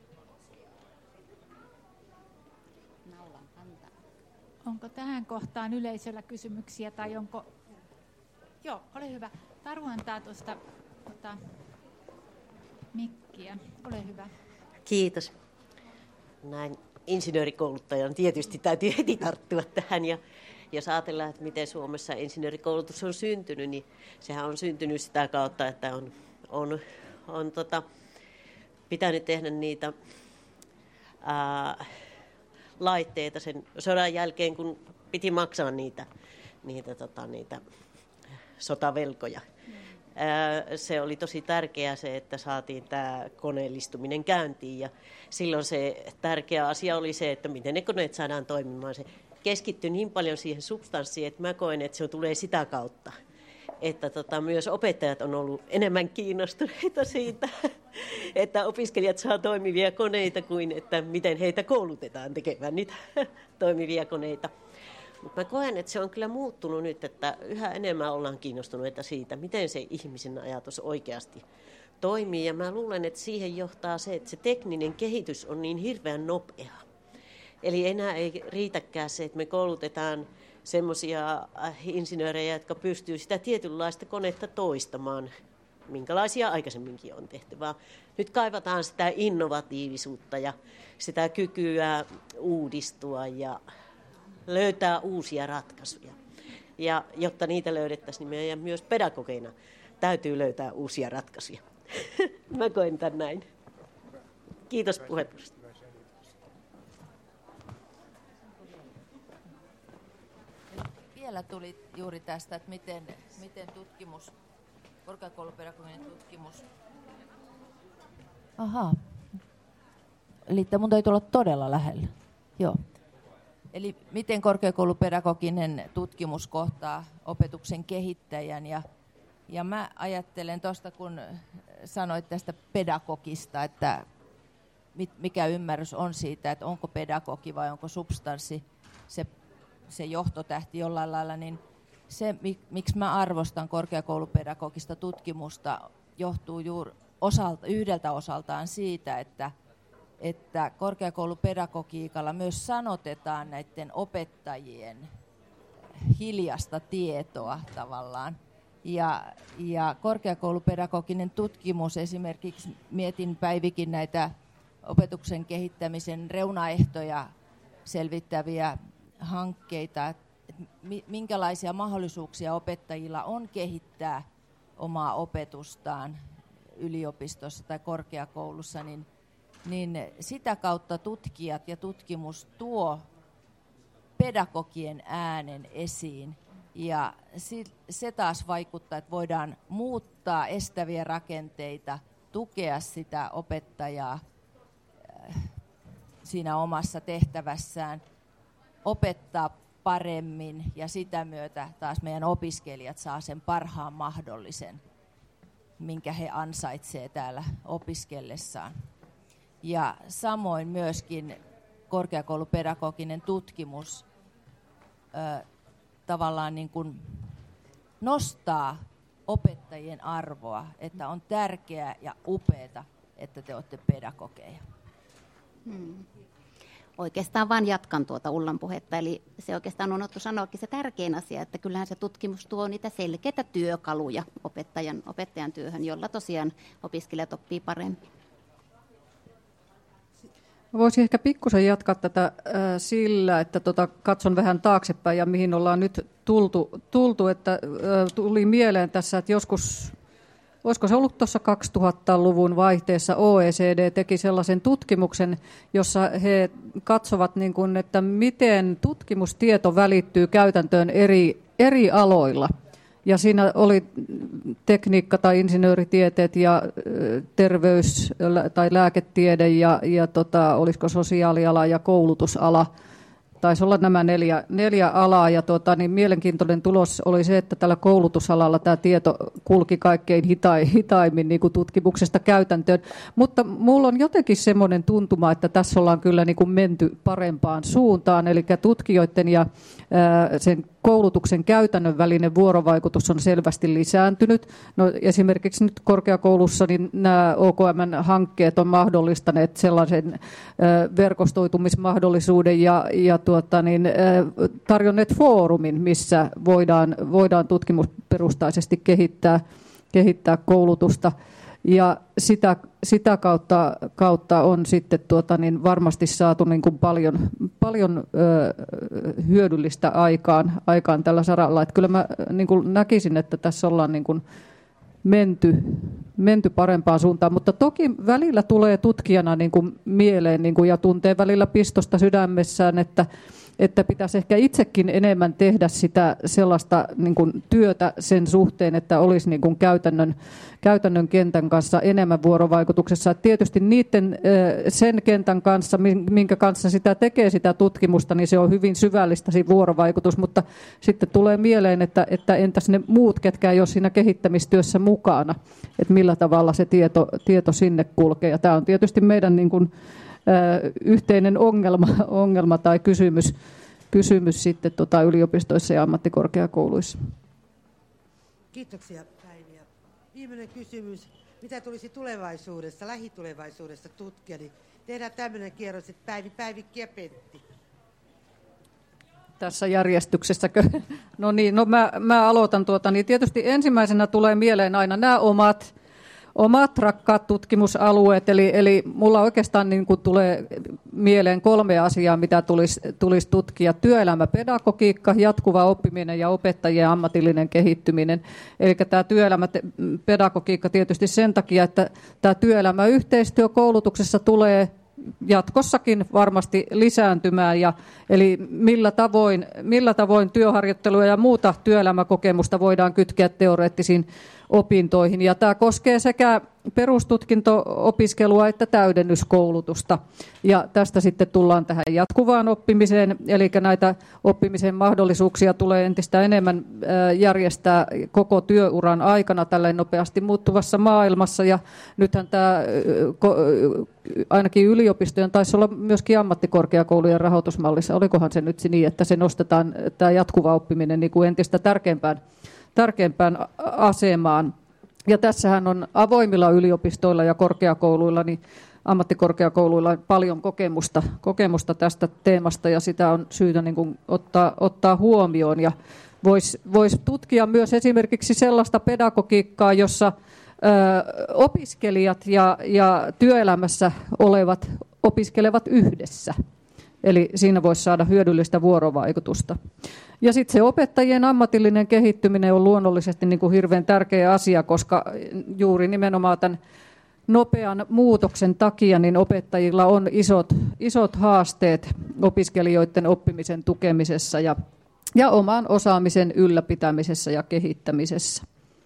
Onko tähän kohtaan yleisöllä kysymyksiä tai onko... Joo, ole hyvä. Taru antaa tuosta tota, mikkiä. Ole hyvä. Kiitos. Näin insinöörikouluttajan tietysti täytyy heti tarttua tähän. Ja jos ajatellaan, että miten Suomessa insinöörikoulutus on syntynyt, niin sehän on syntynyt sitä kautta, että on, on, on tota, pitänyt tehdä niitä... Ää, laitteita sen sodan jälkeen, kun piti maksaa niitä, niitä, tota, niitä sotavelkoja. Mm. Ää, se oli tosi tärkeää se, että saatiin tämä koneellistuminen käyntiin. Ja silloin se tärkeä asia oli se, että miten ne koneet saadaan toimimaan. Se keskittyi niin paljon siihen substanssiin, että mä koen, että se tulee sitä kautta. Että tota, myös opettajat on ollut enemmän kiinnostuneita siitä, että opiskelijat saa toimivia koneita kuin että miten heitä koulutetaan tekemään niitä toimivia koneita. Mutta mä koen, että se on kyllä muuttunut nyt, että yhä enemmän ollaan kiinnostuneita siitä, miten se ihmisen ajatus oikeasti toimii. Ja mä luulen, että siihen johtaa se, että se tekninen kehitys on niin hirveän nopea. Eli enää ei riitäkään se, että me koulutetaan semmoisia insinöörejä, jotka pystyvät sitä tietynlaista konetta toistamaan, minkälaisia aikaisemminkin on tehty, vaan nyt kaivataan sitä innovatiivisuutta ja sitä kykyä uudistua ja löytää uusia ratkaisuja. Ja jotta niitä löydettäisiin, niin meidän myös pedagogeina täytyy löytää uusia ratkaisuja. Mä koen tämän näin. Kiitos puheenvuorosta. Vielä tuli juuri tästä, että miten, miten tutkimus, korkeakoulupedagoginen tutkimus... Ahaa. Eli mun täytyy olla todella lähellä. Joo. eli miten korkeakoulupedagoginen tutkimus kohtaa opetuksen kehittäjän. Ja, ja mä ajattelen tuosta, kun sanoit tästä pedagogista, että mikä ymmärrys on siitä, että onko pedagogi vai onko substanssi se, se johtotähti jollain lailla, niin se, miksi mä arvostan korkeakoulupedagogista tutkimusta, johtuu juuri osalta, yhdeltä osaltaan siitä, että, että korkeakoulupedagogiikalla myös sanotetaan näiden opettajien hiljasta tietoa tavallaan. Ja, ja korkeakoulupedagoginen tutkimus, esimerkiksi mietin Päivikin näitä opetuksen kehittämisen reunaehtoja selvittäviä hankkeita, että minkälaisia mahdollisuuksia opettajilla on kehittää omaa opetustaan yliopistossa tai korkeakoulussa, niin, niin sitä kautta tutkijat ja tutkimus tuo pedagogien äänen esiin. Ja se taas vaikuttaa, että voidaan muuttaa estäviä rakenteita, tukea sitä opettajaa siinä omassa tehtävässään, opettaa paremmin ja sitä myötä taas meidän opiskelijat saa sen parhaan mahdollisen, minkä he ansaitsee täällä opiskellessaan. Ja samoin myöskin korkeakoulupedagoginen tutkimus ö, tavallaan niin kuin nostaa opettajien arvoa, että on tärkeää ja upeata, että te olette pedagogeja. Hmm. Oikeastaan vain jatkan tuota Ullan puhetta, eli se oikeastaan on unohtu sanoakin se tärkein asia, että kyllähän se tutkimus tuo niitä selkeitä työkaluja opettajan, opettajan työhön, jolla tosiaan opiskelijat oppii paremmin. Voisin ehkä pikkusen jatkaa tätä äh, sillä, että tota, katson vähän taaksepäin ja mihin ollaan nyt tultu, tultu että äh, tuli mieleen tässä, että joskus, olisiko se ollut tuossa kaksituhattaluvun vaihteessa O E C D teki sellaisen tutkimuksen, jossa he katsovat, niin kuin, että miten tutkimustieto välittyy käytäntöön eri, eri aloilla. Ja siinä oli tekniikka- tai insinööritieteet ja terveys- tai lääketiede ja, ja tota, olisiko sosiaaliala ja koulutusala. Taisi olla nämä neljä, neljä alaa ja tota, niin mielenkiintoinen tulos oli se, että tällä koulutusalalla tämä tieto kulki kaikkein hita- hitaimmin niin kuin tutkimuksesta käytäntöön. Mutta mulla on jotenkin semmoinen tuntuma, että tässä ollaan kyllä niin kuin menty parempaan suuntaan, eli tutkijoiden ja ää, sen koulutuksen käytännön välinen vuorovaikutus on selvästi lisääntynyt. No, esimerkiksi nyt korkeakoulussa niin nämä O K M-hankkeet on mahdollistaneet sellaisen äh, verkostoitumismahdollisuuden ja, ja tuota, niin, äh, tarjonneet foorumin, missä voidaan, voidaan tutkimusperustaisesti kehittää, kehittää koulutusta. Ja sitä, sitä kautta, kautta on sitten tuota, niin varmasti saatu niin kuin paljon, paljon ö, hyödyllistä aikaan, aikaan tällä saralla. Että kyllä mä niin kuin näkisin, että tässä ollaan niin kuin menty, menty parempaan suuntaan, mutta toki välillä tulee tutkijana niin kuin mieleen niin kuin, ja tuntee välillä pistosta sydämessään, että että pitäisi ehkä itsekin enemmän tehdä sitä sellaista niin kuin työtä sen suhteen, että olisi niin kuin käytännön, käytännön kentän kanssa enemmän vuorovaikutuksessa. Et tietysti niiden sen kentän kanssa, minkä kanssa sitä tekee sitä tutkimusta, niin se on hyvin syvällistä siinä vuorovaikutus, mutta sitten tulee mieleen, että, että entäs ne muut, ketkä ei ole siinä kehittämistyössä mukana, että millä tavalla se tieto, tieto sinne kulkee. Ja tämä on tietysti meidän niin kuin yhteinen ongelma, ongelma tai kysymys, kysymys sitten tota yliopistoissa ja ammattikorkeakouluissa. Kiitoksia Päivi. Viimeinen kysymys. Mitä tulisi tulevaisuudessa, lähitulevaisuudessa tutkia? Niin tehdään tämmöinen kierros, että Päivi, Päivikki ja Pentti. Tässä järjestyksessäkö? No niin, no mä, mä aloitan tuota. Niin tietysti ensimmäisenä tulee mieleen aina nämä omat Omat rakkaat tutkimusalueet, eli, eli mulla oikeastaan niin kuin tulee mieleen kolme asiaa, mitä tulisi, tulisi tutkia. Työelämäpedagogiikka, jatkuva oppiminen ja opettajien ammatillinen kehittyminen. Eli tämä työelämäpedagogiikka tietysti sen takia, että tämä työelämäyhteistyö koulutuksessa tulee jatkossakin varmasti lisääntymään, ja, eli millä tavoin, millä tavoin työharjoittelua ja muuta työelämäkokemusta voidaan kytkeä teoreettisiin opintoihin. Ja tämä koskee sekä perustutkinto-opiskelua että täydennyskoulutusta. Ja tästä sitten tullaan tähän jatkuvaan oppimiseen, eli näitä oppimisen mahdollisuuksia tulee entistä enemmän järjestää koko työuran aikana tällainen nopeasti muuttuvassa maailmassa. Ja nythän tämä ainakin yliopistojen taisi olla myöskin ammattikorkeakoulujen rahoitusmallissa. Olikohan se nyt niin, että se nostetaan tämä jatkuva oppiminen niin kuin entistä tärkeämpään, tärkeämpään asemaan. Ja tässähän on avoimilla yliopistoilla ja korkeakouluilla, niin ammattikorkeakouluilla paljon kokemusta, kokemusta tästä teemasta, ja sitä on syytä niin kuin ottaa, ottaa huomioon. Ja voisi vois tutkia myös esimerkiksi sellaista pedagogiikkaa, jossa ö, opiskelijat ja, ja työelämässä olevat opiskelevat yhdessä. Eli siinä voisi saada hyödyllistä vuorovaikutusta. Ja sitten se opettajien ammatillinen kehittyminen on luonnollisesti niin kuin hirveän tärkeä asia, koska juuri nimenomaan tämän nopean muutoksen takia niin opettajilla on isot, isot haasteet opiskelijoiden oppimisen tukemisessa ja, ja oman osaamisen ylläpitämisessä ja kehittämisessä.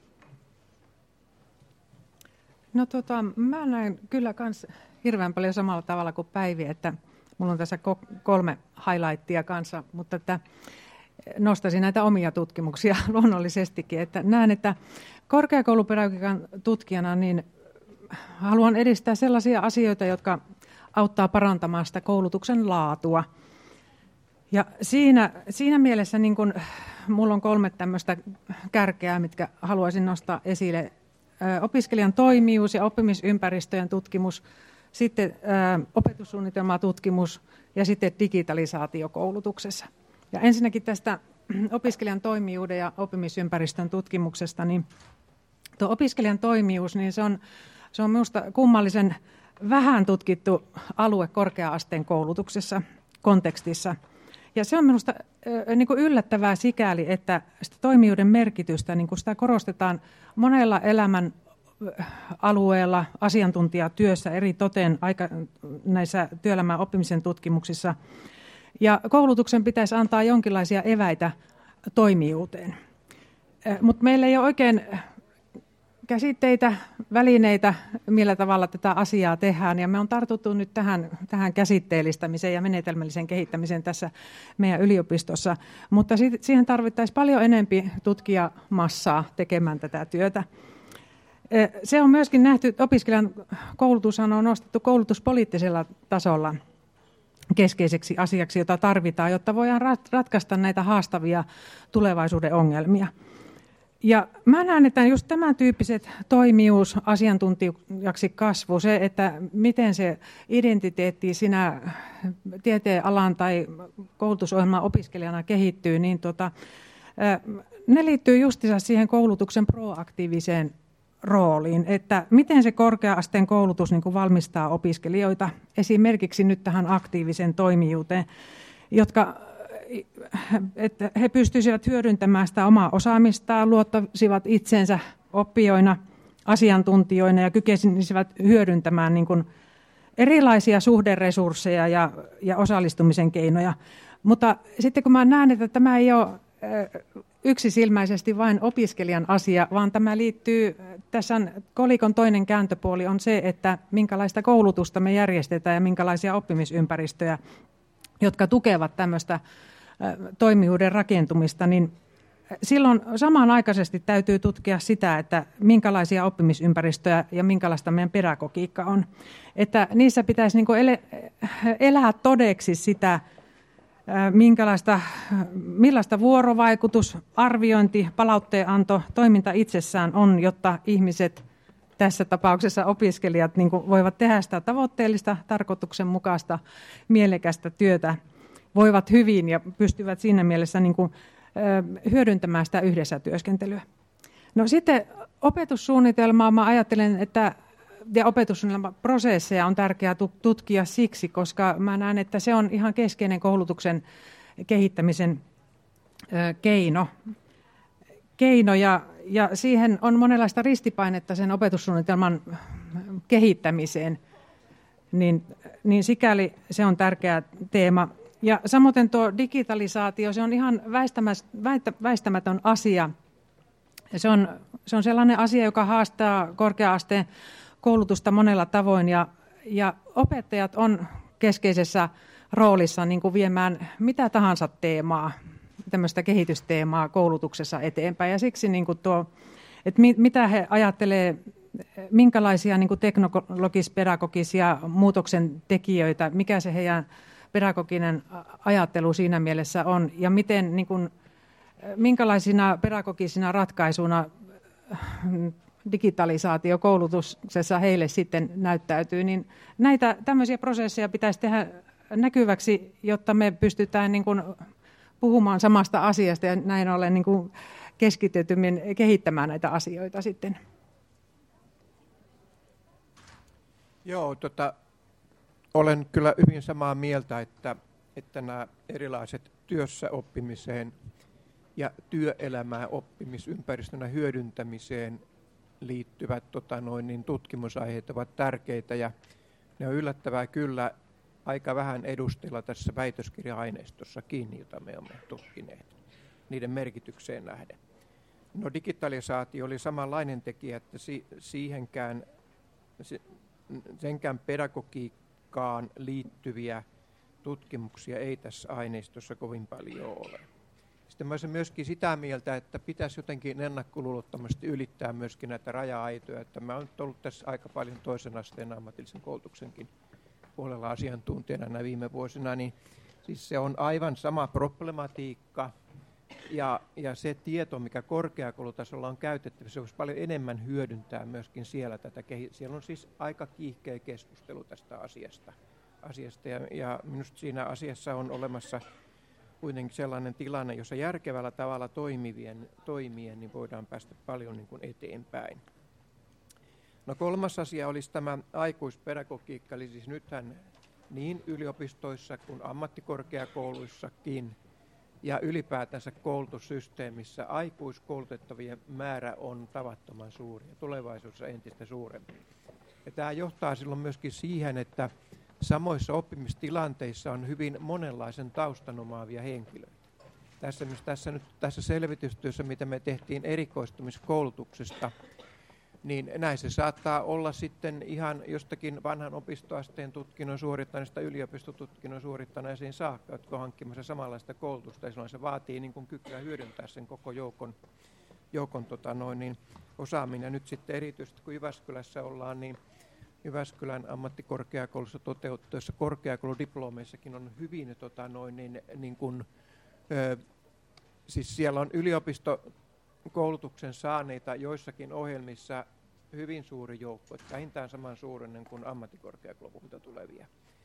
No tota, mä näen kyllä kans hirveän paljon samalla tavalla kuin Päivi, että mulla on tässä kolme highlightia kanssa, mutta että nostaisin näitä omia tutkimuksia luonnollisestikin. Että näen, että korkeakoulupedagogiikan tutkijana niin haluan edistää sellaisia asioita, jotka auttaa parantamaan sitä koulutuksen laatua. Ja siinä, siinä mielessä niin kun, mulla on kolme tämmöistä kärkeä, mitkä haluaisin nostaa esille. Ö, opiskelijan toimijuus ja oppimisympäristöjen tutkimus, sitten ö, opetussuunnitelmatutkimus ja sitten digitalisaatio koulutuksessa. Ja ensinnäkin tästä opiskelijan toimijuuden ja oppimisympäristön tutkimuksesta, niin tuo opiskelijan toimijuus, niin se on, se on minusta kummallisen vähän tutkittu alue korkea-asteen koulutuksessa, kontekstissa. Ja se on minusta äh, niin kuin yllättävää sikäli, että sitä toimijuuden merkitystä, niin kuin sitä korostetaan monella elämän alueella, asiantuntijatyössä eri toteen aika, näissä työelämän oppimisen tutkimuksissa. Ja koulutuksen pitäisi antaa jonkinlaisia eväitä toimijuuteen. Mutta meillä ei ole oikein käsitteitä, välineitä, millä tavalla tätä asiaa tehdään. Ja me on tartuttu nyt tähän, tähän käsitteellistämiseen ja menetelmällisen kehittämiseen tässä meidän yliopistossa. Mutta siihen tarvittaisiin paljon enempi tutkijamassaa tekemään tätä työtä. Se on myöskin nähty, että opiskelijan koulutushan on nostettu koulutuspoliittisella tasolla keskeiseksi asiaksi, jota tarvitaan, jotta voidaan ratkaista näitä haastavia tulevaisuuden ongelmia. Ja mä näen, että just tämän tyyppiset toimijuus, asiantuntijaksi kasvu, se, että miten se identiteetti sinä tieteenalan tai koulutusohjelman opiskelijana kehittyy, niin tota, ne liittyy justiinsa siihen koulutuksen proaktiiviseen rooliin, että miten se korkea-asteen koulutus niin kuin valmistaa opiskelijoita esimerkiksi nyt tähän aktiiviseen toimijuuteen, jotka että he pystyisivät hyödyntämään sitä omaa osaamistaan, luottaisivat itsensä oppijoina, asiantuntijoina ja kykenisivät hyödyntämään niin kuin erilaisia suhderesursseja ja, ja osallistumisen keinoja. Mutta sitten kun mä näen, että tämä ei ole yksisilmäisesti vain opiskelijan asia, vaan tämä liittyy, tässä on kolikon toinen kääntöpuoli on se, että minkälaista koulutusta me järjestetään ja minkälaisia oppimisympäristöjä, jotka tukevat tämmöistä toimijuuden rakentumista, niin silloin samanaikaisesti täytyy tutkia sitä, että minkälaisia oppimisympäristöjä ja minkälaista meidän pedagogiikka on. Että niissä pitäisi niin kuin elää todeksi sitä, minkälaista, millaista vuorovaikutus, arviointi, palautteenanto, toiminta itsessään on, jotta ihmiset, tässä tapauksessa opiskelijat, niin kuin voivat tehdä sitä tavoitteellista, tarkoituksenmukaista, mielekästä työtä, voivat hyvin ja pystyvät siinä mielessä niin kuin hyödyntämään sitä yhdessä työskentelyä. No sitten opetussuunnitelmaa mä ajattelen, että ja opetussuunnitelmaprosesseja on tärkeää tutkia siksi, koska mä näen, että se on ihan keskeinen koulutuksen kehittämisen keino. keino ja, ja siihen on monenlaista ristipainetta sen opetussuunnitelman kehittämiseen, niin, niin sikäli se on tärkeä teema. Ja samoin tuo digitalisaatio, se on ihan väistämätön asia, Se on, se on sellainen asia, joka haastaa korkea-asteen koulutusta monella tavoin, ja, ja opettajat on keskeisessä roolissa niin kuin viemään mitä tahansa teemaa, tämmöistä kehitysteemaa koulutuksessa eteenpäin. Ja siksi niin kuin tuo, että mit, mitä he ajattelee, minkälaisia niin kuin teknologis-pedagogisia muutoksen tekijöitä, mikä se heidän pedagoginen ajattelu siinä mielessä on, ja miten, niin kuin, minkälaisina pedagogisina ratkaisuina digitalisaatio koulutuksessa heille sitten näyttäytyy, niin näitä tämmöisiä prosesseja pitäisi tehdä näkyväksi, jotta me pystytään niin kuin puhumaan samasta asiasta ja näin ollen niin kuin keskitetymmin kehittämään näitä asioita sitten. Joo, tota, olen kyllä hyvin samaa mieltä, että, että nämä erilaiset työssä oppimiseen ja työelämää oppimisympäristönä hyödyntämiseen liittyvät tota noin, niin tutkimusaiheet ovat tärkeitä, ja ne on yllättävää kyllä aika vähän edustilla tässä väitöskirja-aineistossakin, jota me olemme tutkineet niiden merkitykseen nähden. No, digitalisaatio oli samanlainen tekijä, että si- siihenkään, se, senkään pedagogiikkaan liittyviä tutkimuksia ei tässä aineistossa kovin paljon ole. Sitten mä olisin myöskin sitä mieltä, että pitäisi jotenkin ennakkoluulottomasti ylittää myöskin näitä raja-aitoja. Että mä oon ollut tässä aika paljon toisen asteen ammatillisen koulutuksenkin puolella asiantuntijana näinä viime vuosina, niin siis se on aivan sama problematiikka. Ja, ja se tieto, mikä korkeakoulutasolla on käytettävissä, se voisi paljon enemmän hyödyntää myöskin siellä tätä. Siellä on siis aika kiihkeä keskustelu tästä asiasta. asiasta ja, ja minusta siinä asiassa on olemassa kuitenkin sellainen tilanne, jossa järkevällä tavalla toimivien, toimien niin voidaan päästä paljon niin kuin eteenpäin. No, kolmas asia olisi tämä aikuispedagogiikka, eli siis nythän niin yliopistoissa kuin ammattikorkeakouluissakin ja ylipäätänsä koulutussysteemissä aikuiskoulutettavien määrä on tavattoman suuri ja tulevaisuudessa entistä suurempi. Ja tämä johtaa silloin myöskin siihen, että samoissa oppimistilanteissa on hyvin monenlaisen taustan omaavia henkilöitä. Tässä, tässä, nyt, tässä selvitystyössä, mitä me tehtiin erikoistumiskoulutuksesta, niin näin se saattaa olla sitten ihan jostakin vanhan opistoasteen tutkinnon suorittaneesta yliopistotutkinnon suorittaneisiin saakka, jotka on hankkimassa samanlaista koulutusta, ja silloin se vaatii niin kuin kykyä hyödyntää sen koko joukon, joukon tota noin, niin osaaminen. Ja nyt sitten erityisesti kun Jyväskylässä ollaan, niin Jyväskylän ammattikorkeakoulussa toteutuessa korkeakouludiplomeissakin on hyvin, tota noin, niin, niin kuin, ö, siis siellä on yliopistokoulutuksen saaneita joissakin ohjelmissa hyvin suuri joukko, vähintään saman suurinen kuin ammattikorkeakoululta tulevia.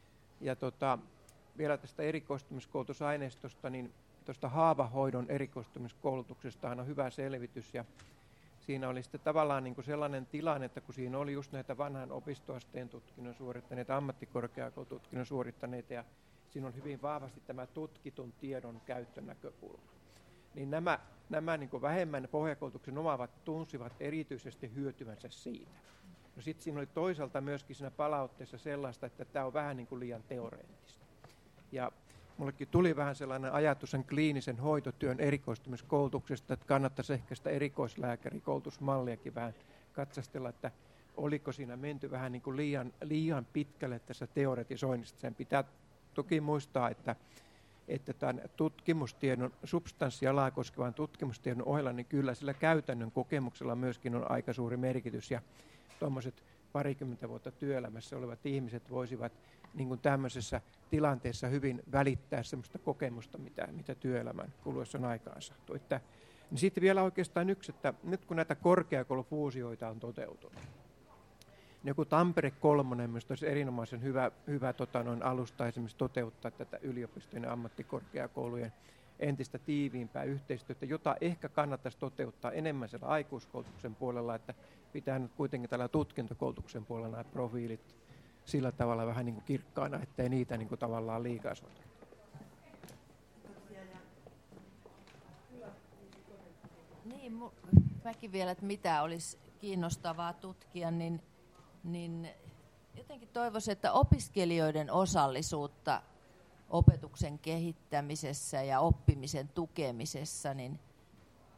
Ja tota, vielä tästä erikoistumiskoulutusaineistosta, niin tuosta haavahoidon erikoistumiskoulutuksestahan on hyvä selvitys, ja siinä oli sitten tavallaan niin kuin sellainen tilanne, että kun siinä oli just näitä vanhan opistoasteen tutkinnon suorittaneita, ammattikorkeakoulututkinnon suorittaneita, ja siinä on hyvin vahvasti tämä tutkitun tiedon käyttönäkökulma. Niin nämä, nämä niin kuin vähemmän pohjakoulutuksen omaavat tunsivat erityisesti hyötyvänsä siitä. No sitten siinä oli toisaalta myöskin siinä palautteessa sellaista, että tämä on vähän niin kuin liian teoreettista. Ja mullekin tuli vähän sellainen ajatus sen kliinisen hoitotyön erikoistumiskoulutuksesta, että kannattaisi ehkä sitä erikoislääkärikoulutusmalliakin vähän katsastella, että oliko siinä menty vähän niin kuin liian, liian pitkälle tässä teoretisoinnista. Sen pitää toki muistaa, että, että tämän tutkimustiedon, substanssialaa koskevan tutkimustiedon ohella, niin kyllä sillä käytännön kokemuksella myöskin on aika suuri merkitys, ja tuommoiset parikymmentä vuotta työelämässä olevat ihmiset voisivat niin kuin tämmöisessä tilanteessa hyvin välittää sellaista kokemusta, mitä, mitä työelämän kuluessa on aikaansaatu. Että, niin sitten vielä oikeastaan yksi, että nyt kun näitä korkeakoulufuusioita on toteutunut, niin joku Tampere kolmonen minusta olisi erinomaisen hyvä, hyvä tota, noin alusta esimerkiksi toteuttaa tätä yliopistojen ja ammattikorkeakoulujen entistä tiiviimpää yhteistyötä, jota ehkä kannattaisi toteuttaa enemmän siellä aikuiskoulutuksen puolella, että pitää nyt kuitenkin tällä tutkintokoulutuksen puolella nämä profiilit sillä tavalla vähän niin kuin kirkkaana, ettei niitä niin kuin tavallaan liikaa sota. Niin, mäkin vielä, että mitä olisi kiinnostavaa tutkia, niin, niin jotenkin toivoisin, että opiskelijoiden osallisuutta opetuksen kehittämisessä ja oppimisen tukemisessa, niin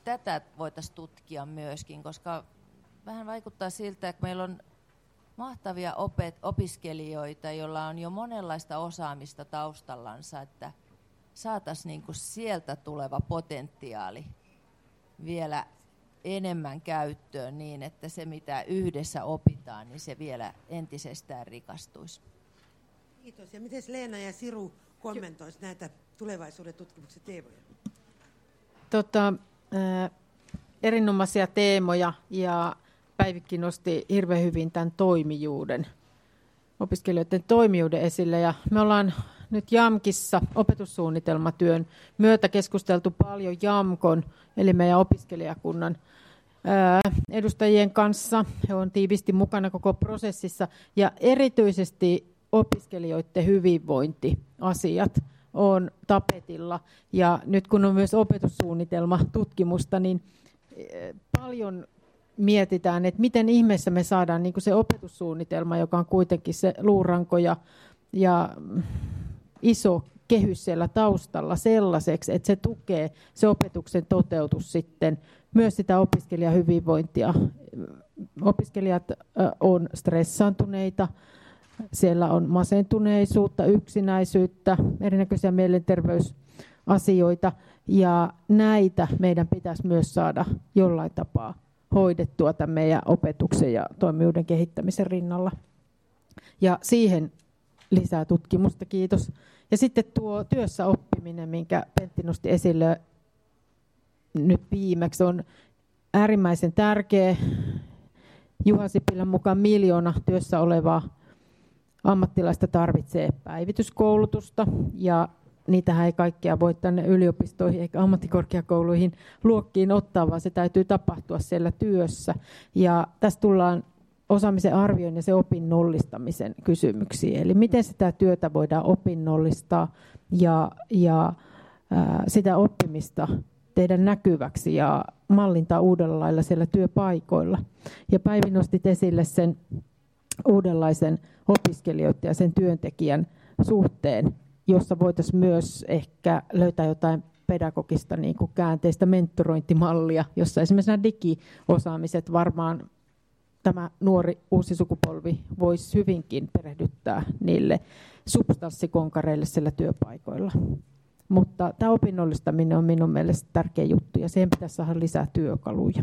tätä voitaisiin tutkia myöskin, koska vähän vaikuttaa siltä, että meillä on mahtavia opet, opiskelijoita, joilla on jo monenlaista osaamista taustallansa, että saataisiin niinku sieltä tuleva potentiaali vielä enemmän käyttöön niin, että se mitä yhdessä opitaan, niin se vielä entisestään rikastuisi. Kiitos. Ja miten Leena ja Siru kommentoisivat näitä tulevaisuuden tutkimuksen teemoja? Tota, äh, erinomaisia teemoja ja Päivikki nosti hirveän hyvin tämän toimijuuden, opiskelijoiden toimijuuden esille. Ja me ollaan nyt JAMKissa opetussuunnitelmatyön myötä keskusteltu paljon JAMKon, eli meidän opiskelijakunnan ää, edustajien kanssa. He on tiivisti mukana koko prosessissa ja erityisesti opiskelijoiden hyvinvointiasiat on tapetilla. Ja nyt kun on myös opetussuunnitelmatutkimusta, niin paljon mietitään, että miten ihmeessä me saadaan niin kuin se opetussuunnitelma, joka on kuitenkin se luuranko ja, ja iso kehys siellä taustalla sellaiseksi, että se tukee se opetuksen toteutus sitten myös sitä opiskelijahyvinvointia. Opiskelijat on stressaantuneita, siellä on masentuneisuutta, yksinäisyyttä, erinäköisiä mielenterveysasioita ja näitä meidän pitäisi myös saada jollain tapaa hoidettua tämän meidän opetuksen ja toimijuuden kehittämisen rinnalla. Ja siihen lisää tutkimusta, kiitos. Ja sitten tuo työssä oppiminen, minkä Pentti nosti esille nyt viimeksi, on äärimmäisen tärkeä. Juha Sipilän mukaan miljoona työssä olevaa ammattilaista tarvitsee päivityskoulutusta ja niitähän ei kaikkia voi tänne yliopistoihin eikä ammattikorkeakouluihin luokkiin ottaa, vaan se täytyy tapahtua siellä työssä. Ja tässä tullaan osaamisen arvioinnin ja se opinnollistamisen kysymyksiin. Eli miten sitä työtä voidaan opinnollistaa ja, ja ää, sitä oppimista tehdä näkyväksi ja mallintaa uudella lailla siellä työpaikoilla. Ja Päivi nostit esille sen uudenlaisen opiskelijoiden ja sen työntekijän suhteen, jossa voitaisiin myös ehkä löytää jotain pedagogista niin kuin käänteistä mentorointimallia, jossa esimerkiksi nämä digiosaamiset varmaan tämä nuori uusi sukupolvi voisi hyvinkin perehdyttää niille substanssikonkareille siellä työpaikoilla. Mutta tämä opinnollistaminen on minun mielestä tärkeä juttu ja siihen pitäisi saada lisää työkaluja.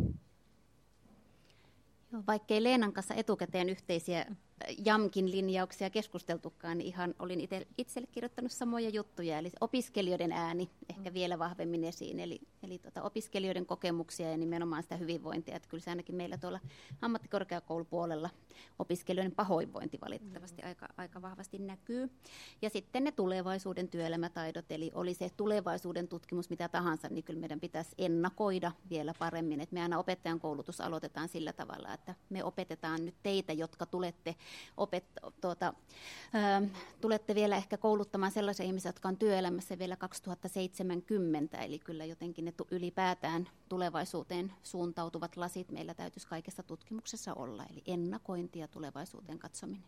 Vaikkei Leenan kanssa etukäteen yhteisiä JAMKin linjauksia keskusteltukaan, niin ihan olin itse, itselle kirjoittanut samoja juttuja. Eli opiskelijoiden ääni ehkä vielä vahvemmin esiin, eli, eli tota, opiskelijoiden kokemuksia ja nimenomaan sitä hyvinvointia. Että kyllä se ainakin meillä tuolla ammattikorkeakoulupuolella opiskelijoiden pahoinvointi valitettavasti aika, aika vahvasti näkyy. Ja sitten ne tulevaisuuden työelämätaidot, eli oli se tulevaisuuden tutkimus mitä tahansa, niin kyllä meidän pitäisi ennakoida vielä paremmin. Että me aina opettajan koulutus aloitetaan sillä tavalla, että me opetetaan nyt teitä, jotka tulette Opet, tuota, ä, tulette vielä ehkä kouluttamaan sellaisia ihmisiä, jotka on työelämässä vielä kaksituhattaseitsemänkymmentä, eli kyllä jotenkin ne ylipäätään tulevaisuuteen suuntautuvat lasit meillä täytyisi kaikessa tutkimuksessa olla, eli ennakointi ja tulevaisuuteen katsominen.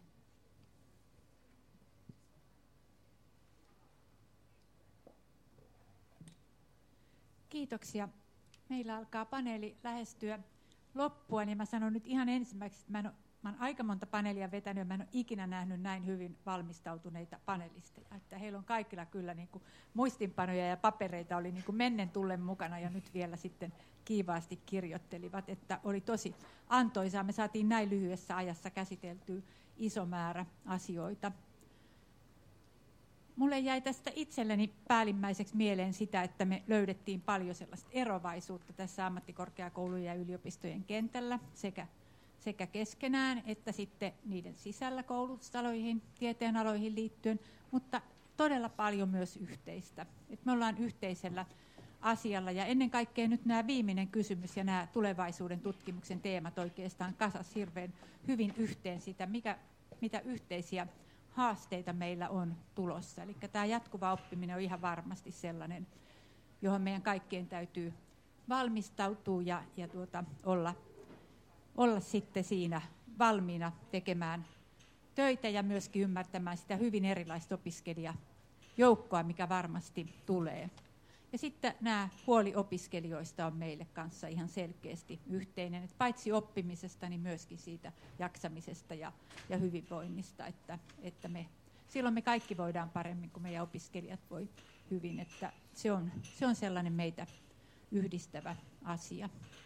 Kiitoksia. Meillä alkaa paneeli lähestyä loppua, niin mä sanon nyt ihan ensimmäiseksi, että mä en ole Mä olen aika monta paneelia vetänyt ja mä en ole ikinä nähnyt näin hyvin valmistautuneita panelisteja. Että heillä on kaikilla kyllä niin kuin muistinpanoja ja papereita oli niin kuin mennen tullen mukana ja nyt vielä sitten kiivaasti kirjoittelivat, että oli tosi antoisaa. Me saatiin näin lyhyessä ajassa käsiteltyä iso määrä asioita. Mulle jäi tästä itselleni päällimmäiseksi mieleen sitä, että me löydettiin paljon sellaista erovaisuutta tässä ammattikorkeakoulujen ja yliopistojen kentällä sekä sekä keskenään että sitten niiden sisällä koulutusaloihin, tieteenaloihin liittyen, mutta todella paljon myös yhteistä. Et me ollaan yhteisellä asialla ja ennen kaikkea nyt nämä viimeinen kysymys ja nämä tulevaisuuden tutkimuksen teemat oikeastaan kasas hirveän hyvin yhteen sitä, mikä, mitä yhteisiä haasteita meillä on tulossa. Eli tämä jatkuva oppiminen on ihan varmasti sellainen, johon meidän kaikkien täytyy valmistautua ja, ja tuota, olla olla sitten siinä valmiina tekemään töitä ja myöskin ymmärtämään sitä hyvin erilaista opiskelijajoukkoa, mikä varmasti tulee. Ja sitten nämä huoli opiskelijoista on meille kanssa ihan selkeästi yhteinen, että paitsi oppimisesta, niin myöskin siitä jaksamisesta ja, ja hyvinvoinnista, että, että me, silloin me kaikki voidaan paremmin, kun meidän opiskelijat voi hyvin, että se on, se on sellainen meitä yhdistävä asia.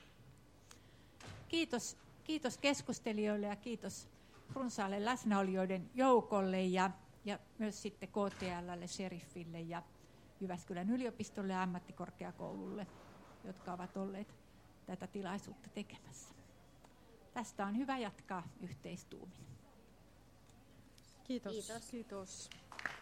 Kiitos, kiitos keskustelijoille ja kiitos runsaalle läsnäolijoiden joukolle ja, ja myös sitten K T L:lle, Sheriffille ja Jyväskylän yliopistolle ja ammattikorkeakoululle, jotka ovat olleet tätä tilaisuutta tekemässä. Tästä on hyvä jatkaa yhteistuumin. Kiitos. Kiitos. Kiitos.